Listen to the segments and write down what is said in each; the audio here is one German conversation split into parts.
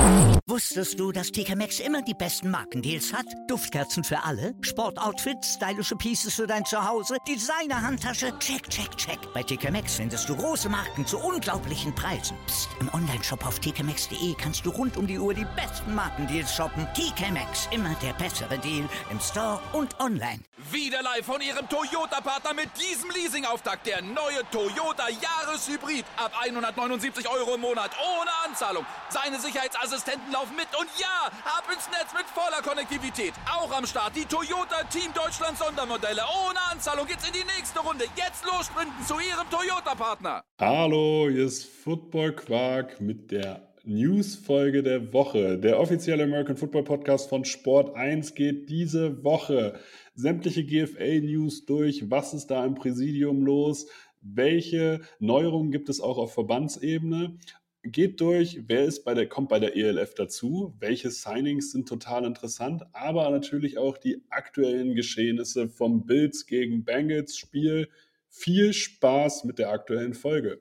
Wusstest du, dass TK Maxx immer die besten Markendeals hat? Duftkerzen für alle, Sportoutfits, stylische Pieces für dein Zuhause, Designer-Handtasche, check, check, check. Bei TK Maxx findest du große Marken zu unglaublichen Preisen. Psst. Im Onlineshop auf tkmaxx.de kannst du rund um die Uhr die besten Markendeals shoppen. TK Maxx, immer der bessere Deal im Store und online. Wieder live von Ihrem Toyota-Partner mit diesem Leasing-Auftakt. Der neue Toyota Jahreshybrid. Ab 179 € im Monat. Ohne Anzahlung. Seine Sicherheitsassistenten laufen mit. Und ja, ab ins Netz mit voller Konnektivität. Auch am Start die Toyota Team Deutschland Sondermodelle. Ohne Anzahlung geht's in die nächste Runde. Jetzt los sprinten zu Ihrem Toyota-Partner. Hallo, hier ist Football Quark mit der News-Folge der Woche. Der offizielle American Football Podcast von Sport 1 geht diese Woche sämtliche GFL-News durch. Was ist da im Präsidium los? Welche Neuerungen gibt es auch auf Verbandsebene? Geht durch, kommt bei der ELF dazu? Welche Signings sind total interessant? Aber natürlich auch die aktuellen Geschehnisse vom Bills gegen Bengals Spiel. Viel Spaß mit der aktuellen Folge.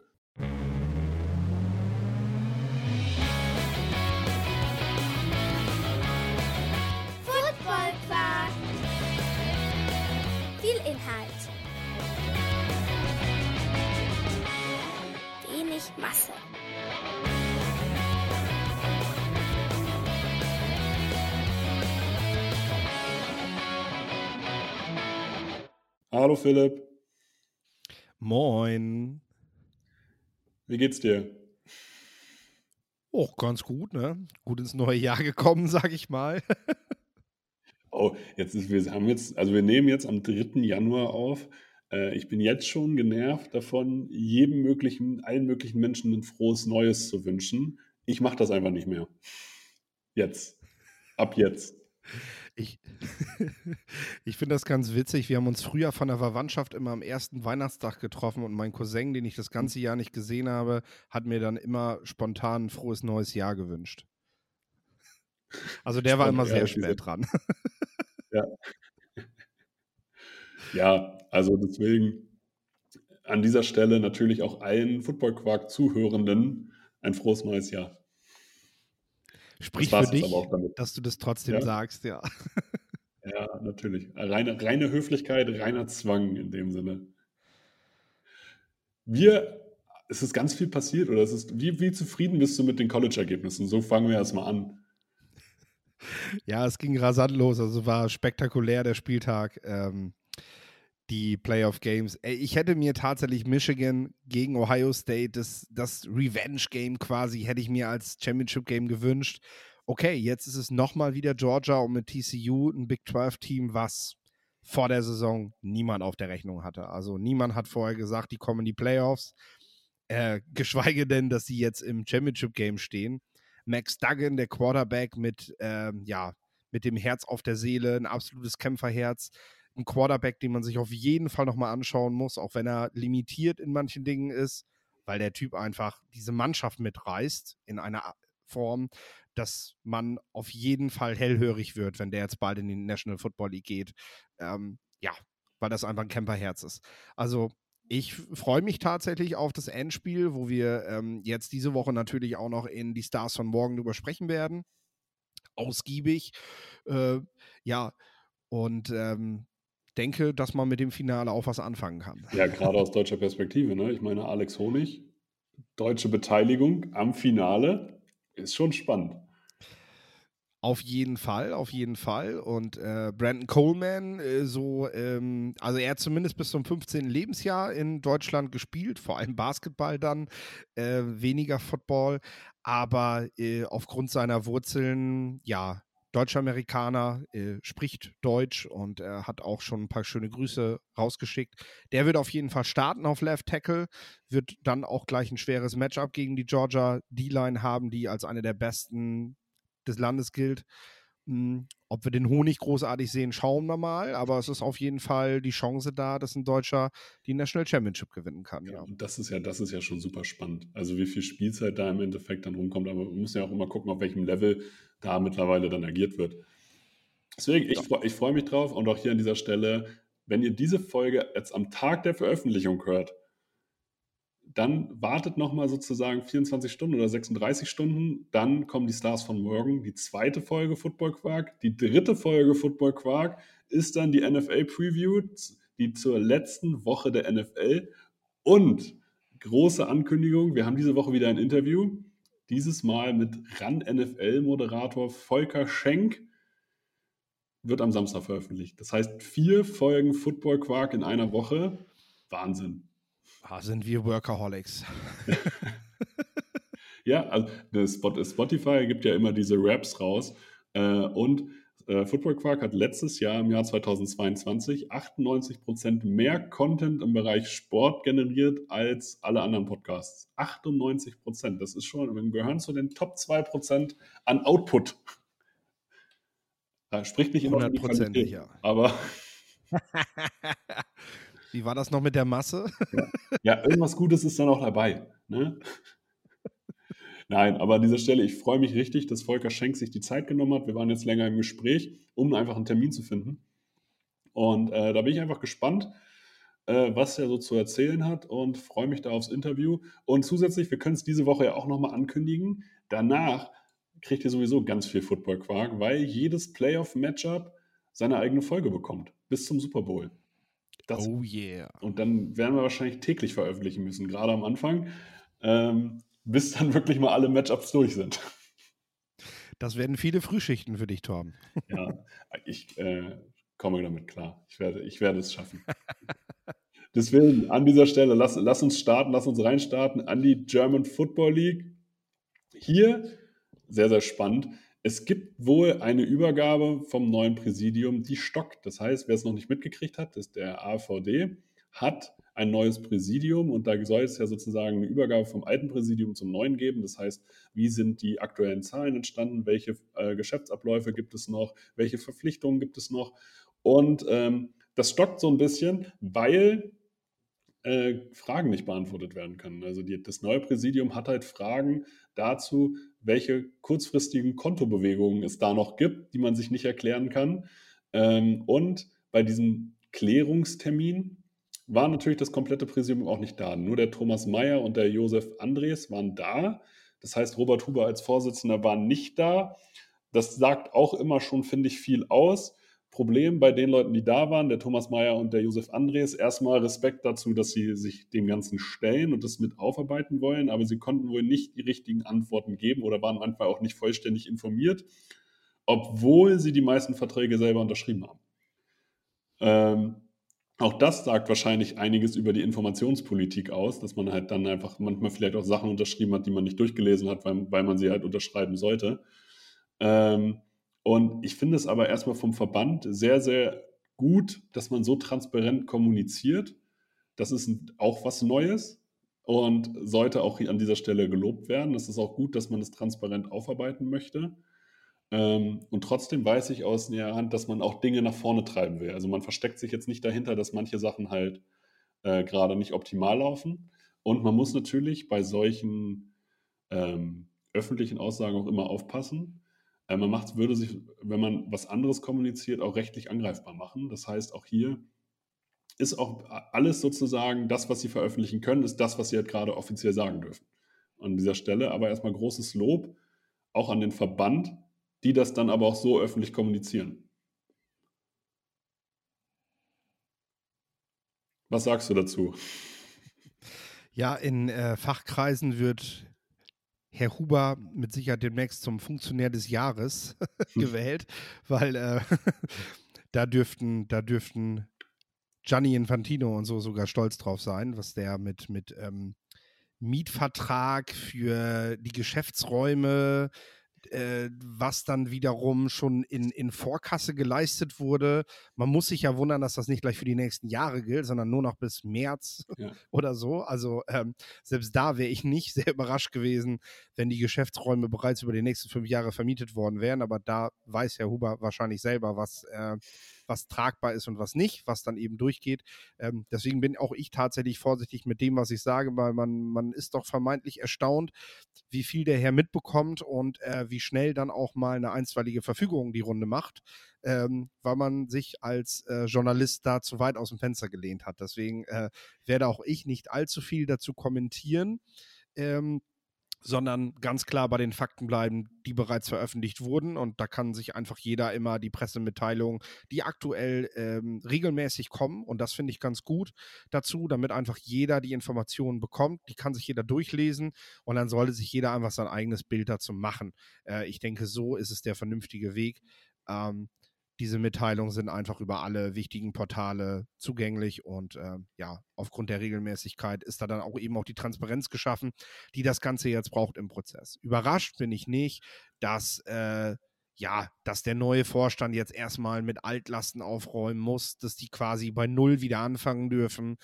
Viel Inhalt. Wenig Masse. Hallo Philipp. Moin. Wie geht's dir? Oh, ganz gut, ne? Gut ins neue Jahr gekommen, sag ich mal. Oh, wir nehmen jetzt am 3. Januar auf. Ich bin jetzt schon genervt davon, allen möglichen Menschen ein frohes Neues zu wünschen. Ich mache das einfach nicht mehr. Jetzt. Ab jetzt. Ich finde das ganz witzig. Wir haben uns früher von der Verwandtschaft immer am ersten Weihnachtstag getroffen und mein Cousin, den ich das ganze Jahr nicht gesehen habe, hat mir dann immer spontan ein frohes neues Jahr gewünscht. Also der war immer sehr spät dran. Ja. Ja, also deswegen an dieser Stelle natürlich auch allen Football-Quark-Zuhörenden ein frohes neues Jahr. Sprich für dich, dass du das trotzdem sagst, ja. Ja, natürlich. Reine Höflichkeit, reiner Zwang in dem Sinne. Es ist ganz viel passiert, oder wie zufrieden bist du mit den College-Ergebnissen? So fangen wir erstmal an. Ja, es ging rasant los, also war spektakulär der Spieltag, die Playoff-Games. Ich hätte mir tatsächlich Michigan gegen Ohio State, das Revenge-Game quasi, hätte ich mir als Championship-Game gewünscht. Okay, jetzt ist es nochmal wieder Georgia und mit TCU ein Big 12-Team, was vor der Saison niemand auf der Rechnung hatte. Also niemand hat vorher gesagt, die kommen in die Playoffs, geschweige denn, dass sie jetzt im Championship-Game stehen. Max Duggan, der Quarterback mit dem Herz auf der Seele, ein absolutes Kämpferherz. Ein Quarterback, den man sich auf jeden Fall nochmal anschauen muss, auch wenn er limitiert in manchen Dingen ist, weil der Typ einfach diese Mannschaft mitreißt in einer Form, dass man auf jeden Fall hellhörig wird, wenn der jetzt bald in die National Football League geht. Weil das einfach ein Kämpferherz ist. Also ich freue mich tatsächlich auf das Endspiel, wo wir jetzt diese Woche natürlich auch noch in die Stars von morgen drüber sprechen werden. Ausgiebig. Denke, dass man mit dem Finale auch was anfangen kann. Ja, gerade aus deutscher Perspektive, ne? Ich meine, Alex Honig, deutsche Beteiligung am Finale, ist schon spannend. Auf jeden Fall. Und Brandon Coleman, also er hat zumindest bis zum 15. Lebensjahr in Deutschland gespielt, vor allem Basketball dann, weniger Football, aber aufgrund seiner Wurzeln, ja, Deutsch-Amerikaner, spricht Deutsch und hat auch schon ein paar schöne Grüße rausgeschickt. Der wird auf jeden Fall starten auf Left Tackle, wird dann auch gleich ein schweres Matchup gegen die Georgia D-Line haben, die als eine der besten des Landes gilt. Ob wir den Honig großartig sehen, schauen wir mal, aber es ist auf jeden Fall die Chance da, dass ein Deutscher die National Championship gewinnen kann. Ja. Und das ist ja schon super spannend. Also wie viel Spielzeit da im Endeffekt dann rumkommt, aber man muss ja auch immer gucken, auf welchem Level da mittlerweile dann agiert wird. Deswegen, ich freue mich drauf und auch hier an dieser Stelle, wenn ihr diese Folge jetzt am Tag der Veröffentlichung hört, dann wartet nochmal sozusagen 24 Stunden oder 36 Stunden. Dann kommen die Stars von morgen, die zweite Folge Football Quark. Die dritte Folge Football Quark ist dann die NFL-Preview, die zur letzten Woche der NFL. Und große Ankündigung, wir haben diese Woche wieder ein Interview. Dieses Mal mit RAN-NFL-Moderator Volker Schenk. Wird am Samstag veröffentlicht. Das heißt, 4 Folgen Football Quark in einer Woche. Wahnsinn. Sind wir Workaholics. Ja, also Spotify gibt ja immer diese Raps raus. Und Football Quark hat letztes Jahr, im Jahr 2022, 98% mehr Content im Bereich Sport generiert als alle anderen Podcasts. 98%. Das ist schon, wir gehören zu den Top 2% an Output. Spricht nicht immer für die Qualität, ja. Aber wie war das noch mit der Masse? ja, irgendwas Gutes ist dann auch dabei. Ne? Nein, aber an dieser Stelle, ich freue mich richtig, dass Volker Schenk sich die Zeit genommen hat. Wir waren jetzt länger im Gespräch, um einfach einen Termin zu finden. Und da bin ich einfach gespannt, was er so zu erzählen hat und freue mich da aufs Interview. Und zusätzlich, wir können es diese Woche ja auch nochmal ankündigen, danach kriegt ihr sowieso ganz viel Football-Quark, weil jedes Playoff-Matchup seine eigene Folge bekommt, bis zum Super Bowl. Oh yeah. Und dann werden wir wahrscheinlich täglich veröffentlichen müssen, gerade am Anfang, bis dann wirklich mal alle Matchups durch sind. Das werden viele Frühschichten für dich, Torben. Ja, ich komme damit klar. Ich werde es schaffen. Deswegen an dieser Stelle, lass uns starten, lass uns reinstarten an die German Football League. Hier, sehr, sehr spannend, es gibt wohl eine Übergabe vom neuen Präsidium, die stockt. Das heißt, wer es noch nicht mitgekriegt hat, ist der AVD, hat ein neues Präsidium und da soll es ja sozusagen eine Übergabe vom alten Präsidium zum neuen geben. Das heißt, wie sind die aktuellen Zahlen entstanden, welche Geschäftsabläufe gibt es noch, welche Verpflichtungen gibt es noch. Und das stockt so ein bisschen, weil Fragen nicht beantwortet werden können. Also das neue Präsidium hat halt Fragen dazu, welche kurzfristigen Kontobewegungen es da noch gibt, die man sich nicht erklären kann. Und bei diesem Klärungstermin war natürlich das komplette Präsidium auch nicht da. Nur der Thomas Meyer und der Josef Andres waren da. Das heißt, Robert Huber als Vorsitzender war nicht da. Das sagt auch immer schon, finde ich, viel aus. Problem bei den Leuten, die da waren, der Thomas Meyer und der Josef Andres, erstmal Respekt dazu, dass sie sich dem Ganzen stellen und das mit aufarbeiten wollen, aber sie konnten wohl nicht die richtigen Antworten geben oder waren manchmal auch nicht vollständig informiert, obwohl sie die meisten Verträge selber unterschrieben haben. Auch das sagt wahrscheinlich einiges über die Informationspolitik aus, dass man halt dann einfach manchmal vielleicht auch Sachen unterschrieben hat, die man nicht durchgelesen hat, weil man sie halt unterschreiben sollte. Und ich finde es aber erstmal vom Verband sehr, sehr gut, dass man so transparent kommuniziert. Das ist auch was Neues und sollte auch an dieser Stelle gelobt werden. Es ist auch gut, dass man es transparent aufarbeiten möchte. Und trotzdem weiß ich aus der Hand, dass man auch Dinge nach vorne treiben will. Also man versteckt sich jetzt nicht dahinter, dass manche Sachen halt gerade nicht optimal laufen. Und man muss natürlich bei solchen öffentlichen Aussagen auch immer aufpassen. Würde sich, wenn man was anderes kommuniziert, auch rechtlich angreifbar machen. Das heißt, auch hier ist auch alles sozusagen das, was sie veröffentlichen können, ist das, was sie halt gerade offiziell sagen dürfen. An dieser Stelle aber erstmal großes Lob auch an den Verband, die das dann aber auch so öffentlich kommunizieren. Was sagst du dazu? Ja, in Fachkreisen wird Herr Huber mit Sicherheit demnächst zum Funktionär des Jahres gewählt, weil da dürften Gianni Infantino und so sogar stolz drauf sein, was der mit Mietvertrag für die Geschäftsräume, was dann wiederum schon in Vorkasse geleistet wurde. Man muss sich ja wundern, dass das nicht gleich für die nächsten Jahre gilt, sondern nur noch bis März oder so. Also selbst da wäre ich nicht sehr überrascht gewesen, wenn die Geschäftsräume bereits über die nächsten 5 Jahre vermietet worden wären. Aber da weiß Herr Huber wahrscheinlich selber, was was tragbar ist und was nicht, was dann eben durchgeht. Deswegen bin auch ich tatsächlich vorsichtig mit dem, was ich sage, weil man ist doch vermeintlich erstaunt, wie viel der Herr mitbekommt und wie schnell dann auch mal eine einstweilige Verfügung die Runde macht, weil man sich als Journalist da zu weit aus dem Fenster gelehnt hat. Deswegen werde auch ich nicht allzu viel dazu kommentieren, sondern ganz klar bei den Fakten bleiben, die bereits veröffentlicht wurden. Und da kann sich einfach jeder immer die Pressemitteilungen, die aktuell regelmäßig kommen, und das finde ich ganz gut dazu, damit einfach jeder die Informationen bekommt. Die kann sich jeder durchlesen und dann sollte sich jeder einfach sein eigenes Bild dazu machen. Ich denke, so ist es der vernünftige Weg. Diese Mitteilungen sind einfach über alle wichtigen Portale zugänglich und aufgrund der Regelmäßigkeit ist da dann auch eben auch die Transparenz geschaffen, die das Ganze jetzt braucht im Prozess. Überrascht bin ich nicht, dass der neue Vorstand jetzt erstmal mit Altlasten aufräumen muss, dass die quasi bei Null wieder anfangen dürfen,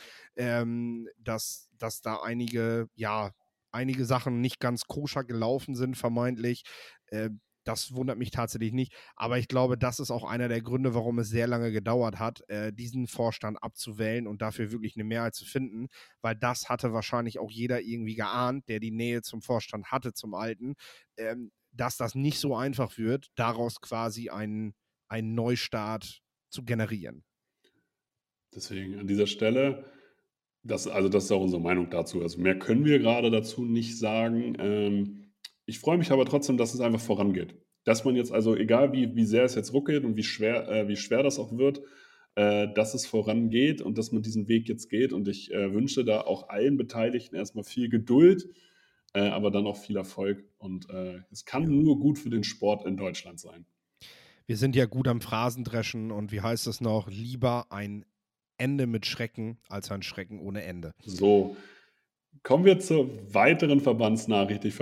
dass da einige Sachen nicht ganz koscher gelaufen sind, vermeintlich. Das wundert mich tatsächlich nicht. Aber ich glaube, das ist auch einer der Gründe, warum es sehr lange gedauert hat, diesen Vorstand abzuwählen und dafür wirklich eine Mehrheit zu finden. Weil das hatte wahrscheinlich auch jeder irgendwie geahnt, der die Nähe zum Vorstand hatte, zum Alten, dass das nicht so einfach wird, daraus quasi einen Neustart zu generieren. Deswegen an dieser Stelle, das ist auch unsere Meinung dazu. Also mehr können wir gerade dazu nicht sagen. Ich freue mich aber trotzdem, dass es einfach vorangeht. Dass man jetzt, also egal wie sehr es jetzt ruckelt und wie schwer das auch wird, dass es vorangeht und dass man diesen Weg jetzt geht. Und ich wünsche da auch allen Beteiligten erstmal viel Geduld, aber dann auch viel Erfolg. Und es kann nur gut für den Sport in Deutschland sein. Wir sind ja gut am Phrasendreschen und wie heißt es noch? Lieber ein Ende mit Schrecken als ein Schrecken ohne Ende. So, kommen wir zur weiteren Verbandsnachricht. Die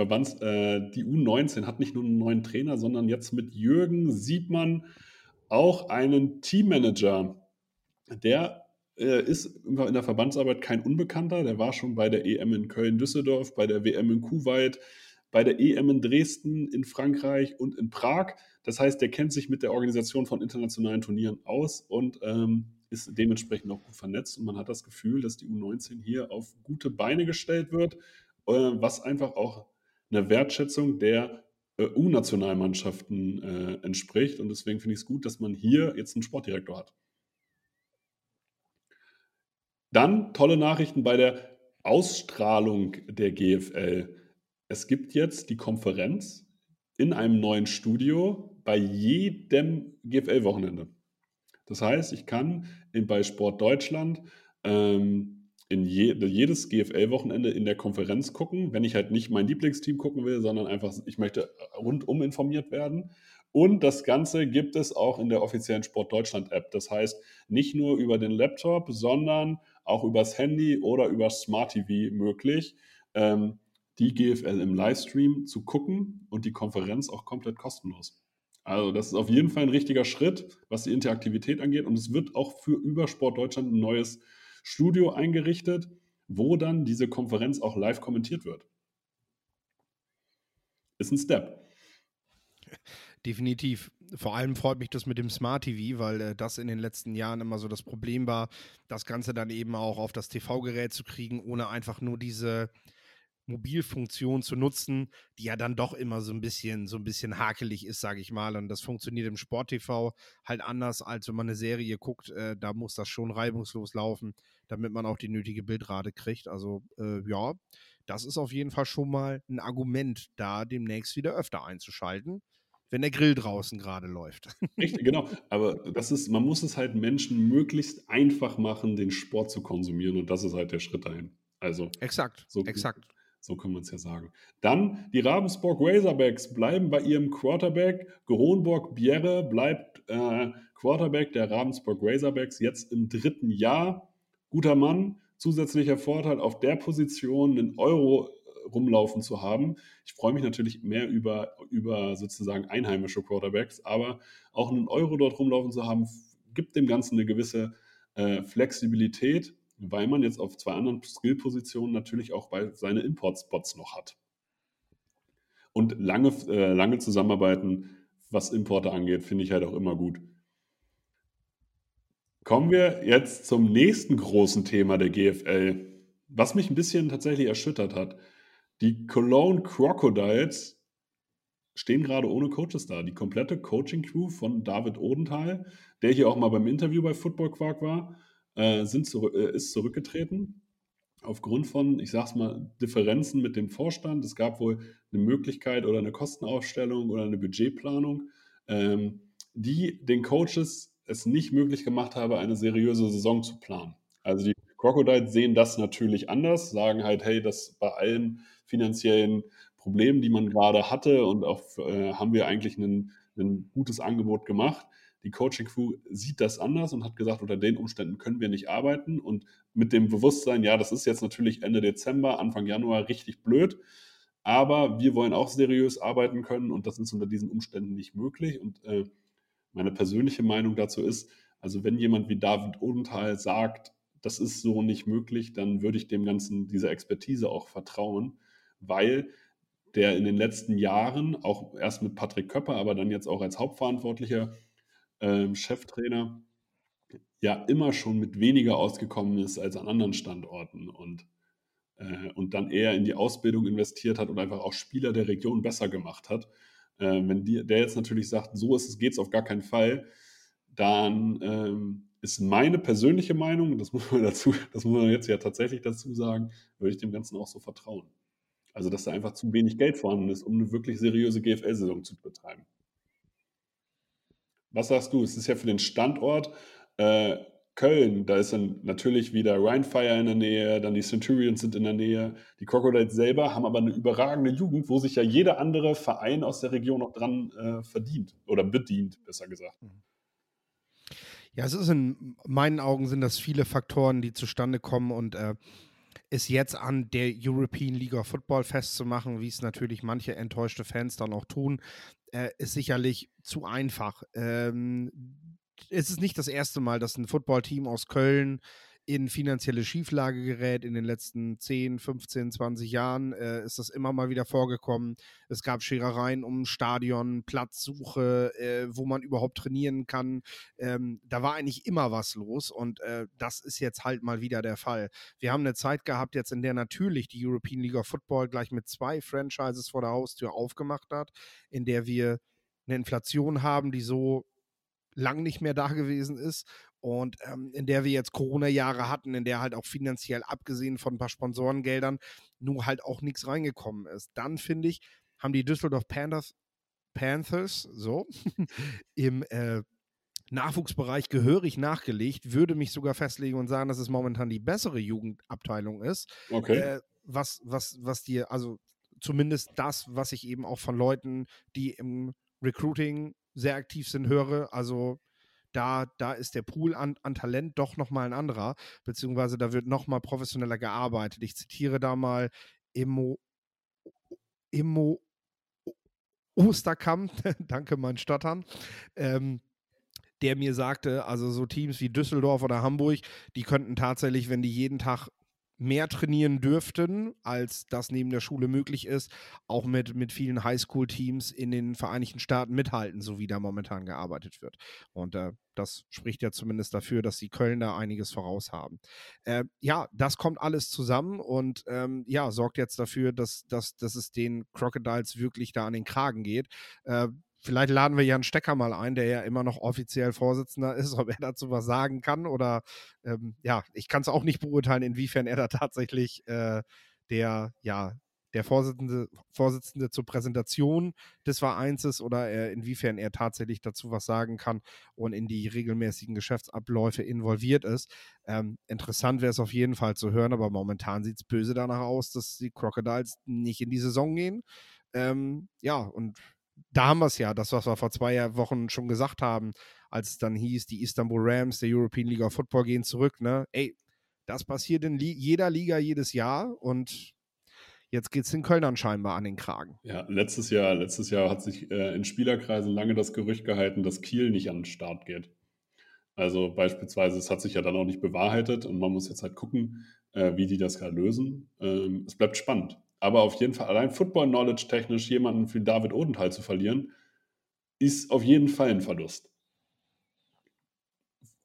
U19 hat nicht nur einen neuen Trainer, sondern jetzt mit Jürgen Siebmann auch einen Teammanager. Der ist in der Verbandsarbeit kein Unbekannter. Der war schon bei der EM in Köln-Düsseldorf, bei der WM in Kuwait, bei der EM in Dresden, in Frankreich und in Prag. Das heißt, der kennt sich mit der Organisation von internationalen Turnieren aus und ist dementsprechend auch gut vernetzt. Und man hat das Gefühl, dass die U19 hier auf gute Beine gestellt wird, was einfach auch einer Wertschätzung der U-Nationalmannschaften entspricht. Und deswegen finde ich es gut, dass man hier jetzt einen Sportdirektor hat. Dann tolle Nachrichten bei der Ausstrahlung der GFL. Es gibt jetzt die Konferenz in einem neuen Studio bei jedem GFL-Wochenende. Das heißt, ich kann bei Sport Deutschland jedes GFL-Wochenende in der Konferenz gucken, wenn ich halt nicht mein Lieblingsteam gucken will, sondern einfach, ich möchte rundum informiert werden. Und das Ganze gibt es auch in der offiziellen Sport Deutschland-App. Das heißt, nicht nur über den Laptop, sondern auch übers Handy oder über Smart TV möglich, die GFL im Livestream zu gucken und die Konferenz auch komplett kostenlos. Also das ist auf jeden Fall ein richtiger Schritt, was die Interaktivität angeht. Und es wird auch für über Sport Deutschland ein neues Studio eingerichtet, wo dann diese Konferenz auch live kommentiert wird. Ist ein Step. Definitiv. Vor allem freut mich das mit dem Smart TV, weil das in den letzten Jahren immer so das Problem war, das Ganze dann eben auch auf das TV-Gerät zu kriegen, ohne einfach nur diese Mobilfunktion zu nutzen, die ja dann doch immer so ein bisschen hakelig ist, sage ich mal. Und das funktioniert im Sport-TV halt anders, als wenn man eine Serie guckt. Da muss das schon reibungslos laufen, damit man auch die nötige Bildrate kriegt. Also das ist auf jeden Fall schon mal ein Argument, da demnächst wieder öfter einzuschalten, wenn der Grill draußen gerade läuft. Richtig, genau. Aber man muss es halt Menschen möglichst einfach machen, den Sport zu konsumieren. Und das ist halt der Schritt dahin. Also Exakt. So können wir es ja sagen. Dann die Ravensburg Razorbacks bleiben bei ihrem Quarterback. Gronborg Bjerre bleibt Quarterback der Ravensburg Razorbacks jetzt im 3. Jahr. Guter Mann, zusätzlicher Vorteil auf der Position einen Euro rumlaufen zu haben. Ich freue mich natürlich mehr über sozusagen einheimische Quarterbacks, aber auch einen Euro dort rumlaufen zu haben, gibt dem Ganzen eine gewisse Flexibilität, weil man jetzt auf 2 anderen Skill-Positionen natürlich auch seine Import-Spots noch hat. Und lange Zusammenarbeiten, was Importe angeht, finde ich halt auch immer gut. Kommen wir jetzt zum nächsten großen Thema der GFL, was mich ein bisschen tatsächlich erschüttert hat. Die Cologne Crocodiles stehen gerade ohne Coaches da. Die komplette Coaching-Crew von David Odenthal, der hier auch mal beim Interview bei Football Quark war, ist zurückgetreten. Aufgrund von, ich sag's mal, Differenzen mit dem Vorstand. Es gab wohl eine Möglichkeit oder eine Kostenaufstellung oder eine Budgetplanung, die den Coaches es nicht möglich gemacht habe, eine seriöse Saison zu planen. Also die Crocodiles sehen das natürlich anders, sagen halt, hey, das bei allen finanziellen Problemen, die man gerade hatte und auch haben wir eigentlich ein gutes Angebot gemacht. Die Coaching-Crew sieht das anders und hat gesagt, unter den Umständen können wir nicht arbeiten und mit dem Bewusstsein, ja, das ist jetzt natürlich Ende Dezember, Anfang Januar richtig blöd, aber wir wollen auch seriös arbeiten können und das ist unter diesen Umständen nicht möglich. Und meine persönliche Meinung dazu ist, also wenn jemand wie David Odenthal sagt, das ist so nicht möglich, dann würde ich dem Ganzen, dieser Expertise auch vertrauen, weil der in den letzten Jahren, auch erst mit Patrick Köpper, aber dann jetzt auch als hauptverantwortlicher Cheftrainer, ja immer schon mit weniger ausgekommen ist als an anderen Standorten und dann eher in die Ausbildung investiert hat und einfach auch Spieler der Region besser gemacht hat. Wenn der jetzt natürlich sagt, so geht es auf gar keinen Fall, dann ist meine persönliche Meinung, das muss man jetzt ja tatsächlich dazu sagen, würde ich dem Ganzen auch so vertrauen. Also, dass da einfach zu wenig Geld vorhanden ist, um eine wirklich seriöse GFL-Saison zu betreiben. Was sagst du? Es ist ja für den Standort Köln, da ist dann natürlich wieder Rheinfire in der Nähe, dann die Centurions sind in der Nähe. Die Crocodiles selber haben aber eine überragende Jugend, wo sich ja jeder andere Verein aus der Region noch dran verdient oder bedient, besser gesagt. Ja, es ist in meinen Augen sind das viele Faktoren, die zustande kommen und es jetzt an der European League of Football festzumachen, wie es natürlich manche enttäuschte Fans dann auch tun, ist sicherlich zu einfach. Es ist nicht das erste Mal, dass ein Footballteam aus Köln in finanzielle Schieflage gerät. In den letzten 10, 15, 20 Jahren ist das immer mal wieder vorgekommen. Es gab Scherereien um Stadion, Platzsuche, wo man überhaupt trainieren kann. Da war eigentlich immer was los und das ist jetzt halt mal wieder der Fall. Wir haben eine Zeit gehabt jetzt, in der natürlich die European League of Football gleich mit 2 Franchises vor der Haustür aufgemacht hat, in der wir eine Inflation haben, die so lang nicht mehr da gewesen ist und in der wir jetzt Corona-Jahre hatten, in der halt auch finanziell, abgesehen von ein paar Sponsorengeldern, nur halt auch nichts reingekommen ist. Dann, finde ich, haben die Düsseldorf Panthers so im Nachwuchsbereich gehörig nachgelegt, würde mich sogar festlegen und sagen, dass es momentan die bessere Jugendabteilung ist. Okay. Was dir, also zumindest das, was ich eben auch von Leuten, die im Recruiting sehr aktiv sind, höre, also da ist der Pool an Talent doch nochmal ein anderer, beziehungsweise da wird nochmal professioneller gearbeitet. Ich zitiere da mal Immo Osterkamp, danke mein Stottern, der mir sagte, also so Teams wie Düsseldorf oder Hamburg, die könnten tatsächlich, wenn die jeden Tag mehr trainieren dürften, als das neben der Schule möglich ist, auch mit vielen Highschool-Teams in den Vereinigten Staaten mithalten, so wie da momentan gearbeitet wird. Und das spricht ja zumindest dafür, dass die Köln da einiges voraus haben. Ja, das kommt alles zusammen und ja, sorgt jetzt dafür, dass es den Crocodiles wirklich da an den Kragen geht. Vielleicht laden wir Jan Stecker mal ein, der ja immer noch offiziell Vorsitzender ist, ob er dazu was sagen kann oder ja, ich kann es auch nicht beurteilen, inwiefern er da tatsächlich der Vorsitzende zur Präsentation des Vereins ist oder inwiefern er tatsächlich dazu was sagen kann und in die regelmäßigen Geschäftsabläufe involviert ist. Interessant wäre es auf jeden Fall zu hören, aber momentan sieht es böse danach aus, dass die Crocodiles nicht in die Saison gehen. Ja, und da haben wir es ja, das, was wir vor 2 Wochen schon gesagt haben, als es dann hieß, die Istanbul Rams der European League of Football gehen zurück, ne? Ey, das passiert in jeder Liga jedes Jahr und jetzt geht es den Kölnern scheinbar an den Kragen. Ja, letztes Jahr hat sich in Spielerkreisen lange das Gerücht gehalten, dass Kiel nicht an den Start geht. Also beispielsweise, es hat sich ja dann auch nicht bewahrheitet und man muss jetzt halt gucken, wie die das gerade lösen. Es bleibt spannend. Aber auf jeden Fall, allein Football-Knowledge technisch jemanden wie David Odenthal zu verlieren, ist auf jeden Fall ein Verlust.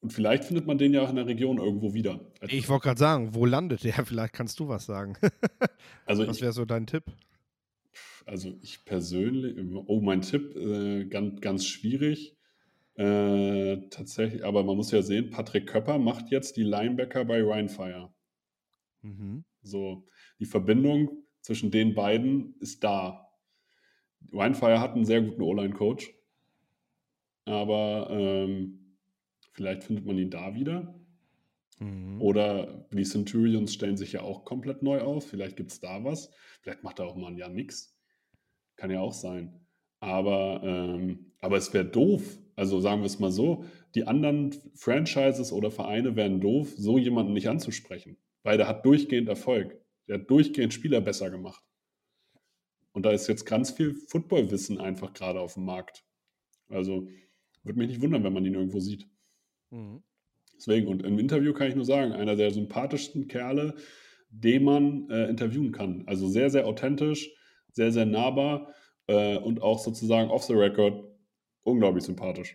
Und vielleicht findet man den ja auch in der Region irgendwo wieder. Ich wollte gerade sagen, wo landet der? Vielleicht kannst du was sagen. Also Was wäre so dein Tipp? Also ich persönlich, mein Tipp, ganz, ganz schwierig. Tatsächlich, aber man muss ja sehen, Patrick Köpper macht jetzt die Linebacker bei Rheinfire. Mhm. So, die Verbindung zwischen den beiden ist da. Rheinfire hat einen sehr guten O-Line-Coach, aber vielleicht findet man ihn da wieder. Mhm. Oder die Centurions stellen sich ja auch komplett neu auf. Vielleicht gibt es da was. Vielleicht macht er auch mal ein Jahr nix. Kann ja auch sein. Aber es wäre doof. Also sagen wir es mal so, die anderen Franchises oder Vereine wären doof, so jemanden nicht anzusprechen. Weil der hat durchgehend Erfolg. Der hat durchgehend Spieler besser gemacht. Und da ist jetzt ganz viel Footballwissen einfach gerade auf dem Markt. Also würde mich nicht wundern, wenn man ihn irgendwo sieht. Mhm. Deswegen, und im Interview kann ich nur sagen, einer der sympathischsten Kerle, den man interviewen kann. Also sehr, sehr authentisch, sehr, sehr nahbar und auch sozusagen off the record unglaublich sympathisch.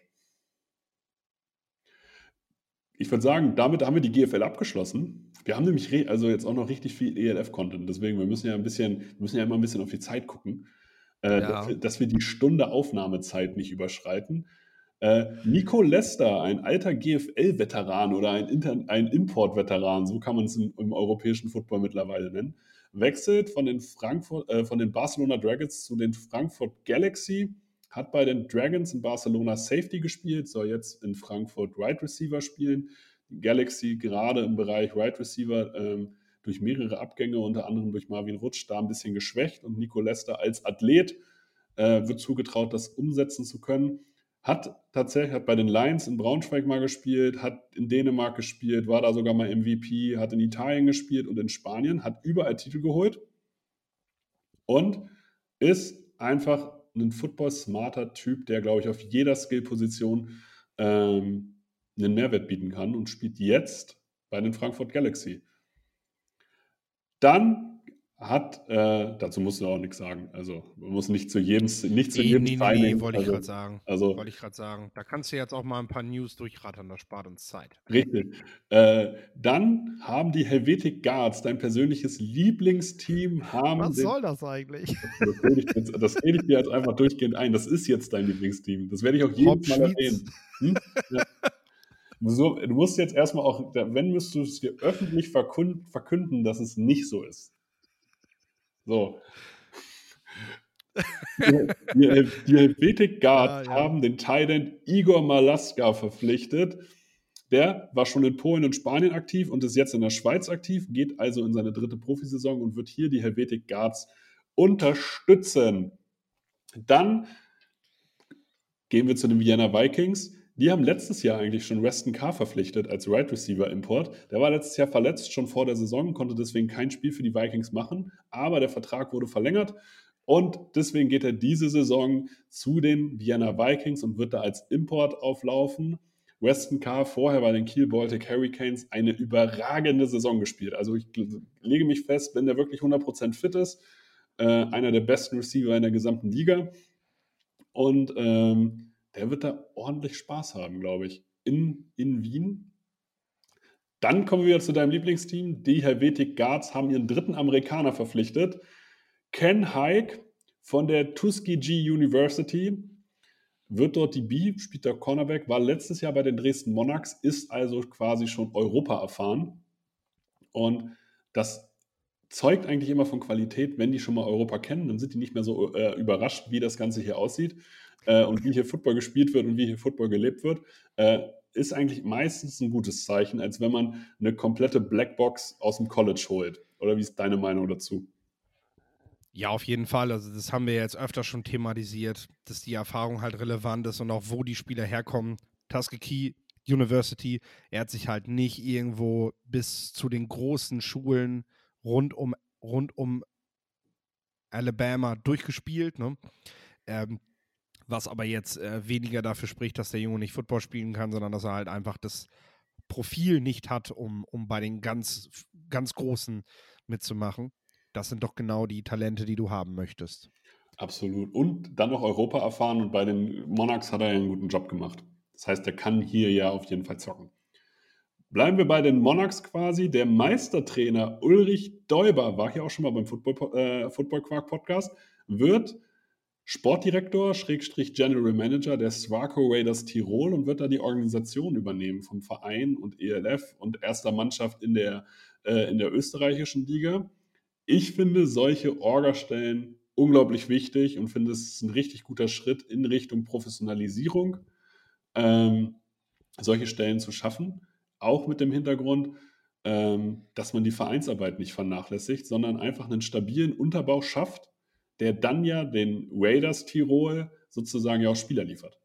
Ich würde sagen, damit haben wir die GFL abgeschlossen. Wir haben nämlich also jetzt auch noch richtig viel ELF-Content. Deswegen, wir müssen ja immer ein bisschen auf die Zeit gucken, Ja. dass wir die Stunde Aufnahmezeit nicht überschreiten. Nico Lester, ein alter GFL-Veteran oder ein Import-Veteran, so kann man es im europäischen Football mittlerweile nennen, wechselt von den Barcelona Dragons zu den Frankfurt Galaxy, hat bei den Dragons in Barcelona Safety gespielt, soll jetzt in Frankfurt Wide Receiver spielen. Die Galaxy gerade im Bereich Wide Receiver durch mehrere Abgänge, unter anderem durch Marvin Rutsch, da ein bisschen geschwächt. Und Nico Lester als Athlet wird zugetraut, das umsetzen zu können. Hat bei den Lions in Braunschweig mal gespielt, hat in Dänemark gespielt, war da sogar mal MVP, hat in Italien gespielt und in Spanien, hat überall Titel geholt und ist einfach ein football-smarter Typ, der, glaube ich, auf jeder Skill-Position einen Mehrwert bieten kann und spielt jetzt bei den Frankfurt Galaxy. Dann dazu musst du auch nichts sagen. Also man muss nicht zu jedem Nee, wollte ich gerade sagen. Da kannst du jetzt auch mal ein paar News durchrattern, das spart uns Zeit. Richtig. Dann haben die Helvetic Guards, dein persönliches Lieblingsteam, Was soll das eigentlich? Das rede ich dir jetzt einfach durchgehend ein. Das ist jetzt dein Lieblingsteam. Das werde ich auch jedes Mal erwähnen. Ja. Du musst jetzt erstmal auch, wenn müsstest du es dir öffentlich verkünden, dass es nicht so ist. So. Die Helvetic Guards haben den Tight End Igor Malaska verpflichtet. Der war schon in Polen und Spanien aktiv und ist jetzt in der Schweiz aktiv, geht also in seine 3. Profisaison und wird hier die Helvetic Guards unterstützen. Dann gehen wir zu den Vienna Vikings. Die haben letztes Jahr eigentlich schon Weston Carr verpflichtet als Wide Receiver Import. Der war letztes Jahr verletzt, schon vor der Saison, konnte deswegen kein Spiel für die Vikings machen, aber der Vertrag wurde verlängert und deswegen geht er diese Saison zu den Vienna Vikings und wird da als Import auflaufen. Weston Carr vorher bei den Kiel Baltic Hurricanes eine überragende Saison gespielt. Also ich lege mich fest, wenn der wirklich 100% fit ist, einer der besten Receiver in der gesamten Liga und der wird da ordentlich Spaß haben, glaube ich, in Wien. Dann kommen wir wieder zu deinem Lieblingsteam. Die Helvetic Guards haben ihren 3. Amerikaner verpflichtet. Ken Haig von der Tuskegee University wird dort DB, spielt der Cornerback, war letztes Jahr bei den Dresden Monarchs, ist also quasi schon Europa erfahren. Und das zeugt eigentlich immer von Qualität, wenn die schon mal Europa kennen, dann sind die nicht mehr so überrascht, wie das Ganze hier aussieht und wie hier Football gespielt wird und wie hier Football gelebt wird. Ist eigentlich meistens ein gutes Zeichen, als wenn man eine komplette Blackbox aus dem College holt. Oder wie ist deine Meinung dazu? Ja, auf jeden Fall. Also das haben wir jetzt öfter schon thematisiert, dass die Erfahrung halt relevant ist und auch wo die Spieler herkommen. Tuskegee University, er hat sich halt nicht irgendwo bis zu den großen Schulen rund um Alabama durchgespielt, ne? Was aber jetzt weniger dafür spricht, dass der Junge nicht Football spielen kann, sondern dass er halt einfach das Profil nicht hat, um bei den ganz, ganz Großen mitzumachen. Das sind doch genau die Talente, die du haben möchtest. Absolut. Und dann noch Europa erfahren und bei den Monarchs hat er ja einen guten Job gemacht. Das heißt, er kann hier ja auf jeden Fall zocken. Bleiben wir bei den Monarchs quasi. Der Meistertrainer Ulrich Däuber, war hier auch schon mal beim Football Quark Podcast, wird Sportdirektor, General Manager der Swarco Raiders Tirol und wird da die Organisation übernehmen vom Verein und ELF und erster Mannschaft in der österreichischen Liga. Ich finde solche Orgastellen unglaublich wichtig und finde, es ist ein richtig guter Schritt in Richtung Professionalisierung, solche Stellen zu schaffen. Auch mit dem Hintergrund, dass man die Vereinsarbeit nicht vernachlässigt, sondern einfach einen stabilen Unterbau schafft, der dann ja den Raiders Tirol sozusagen ja auch Spieler liefert.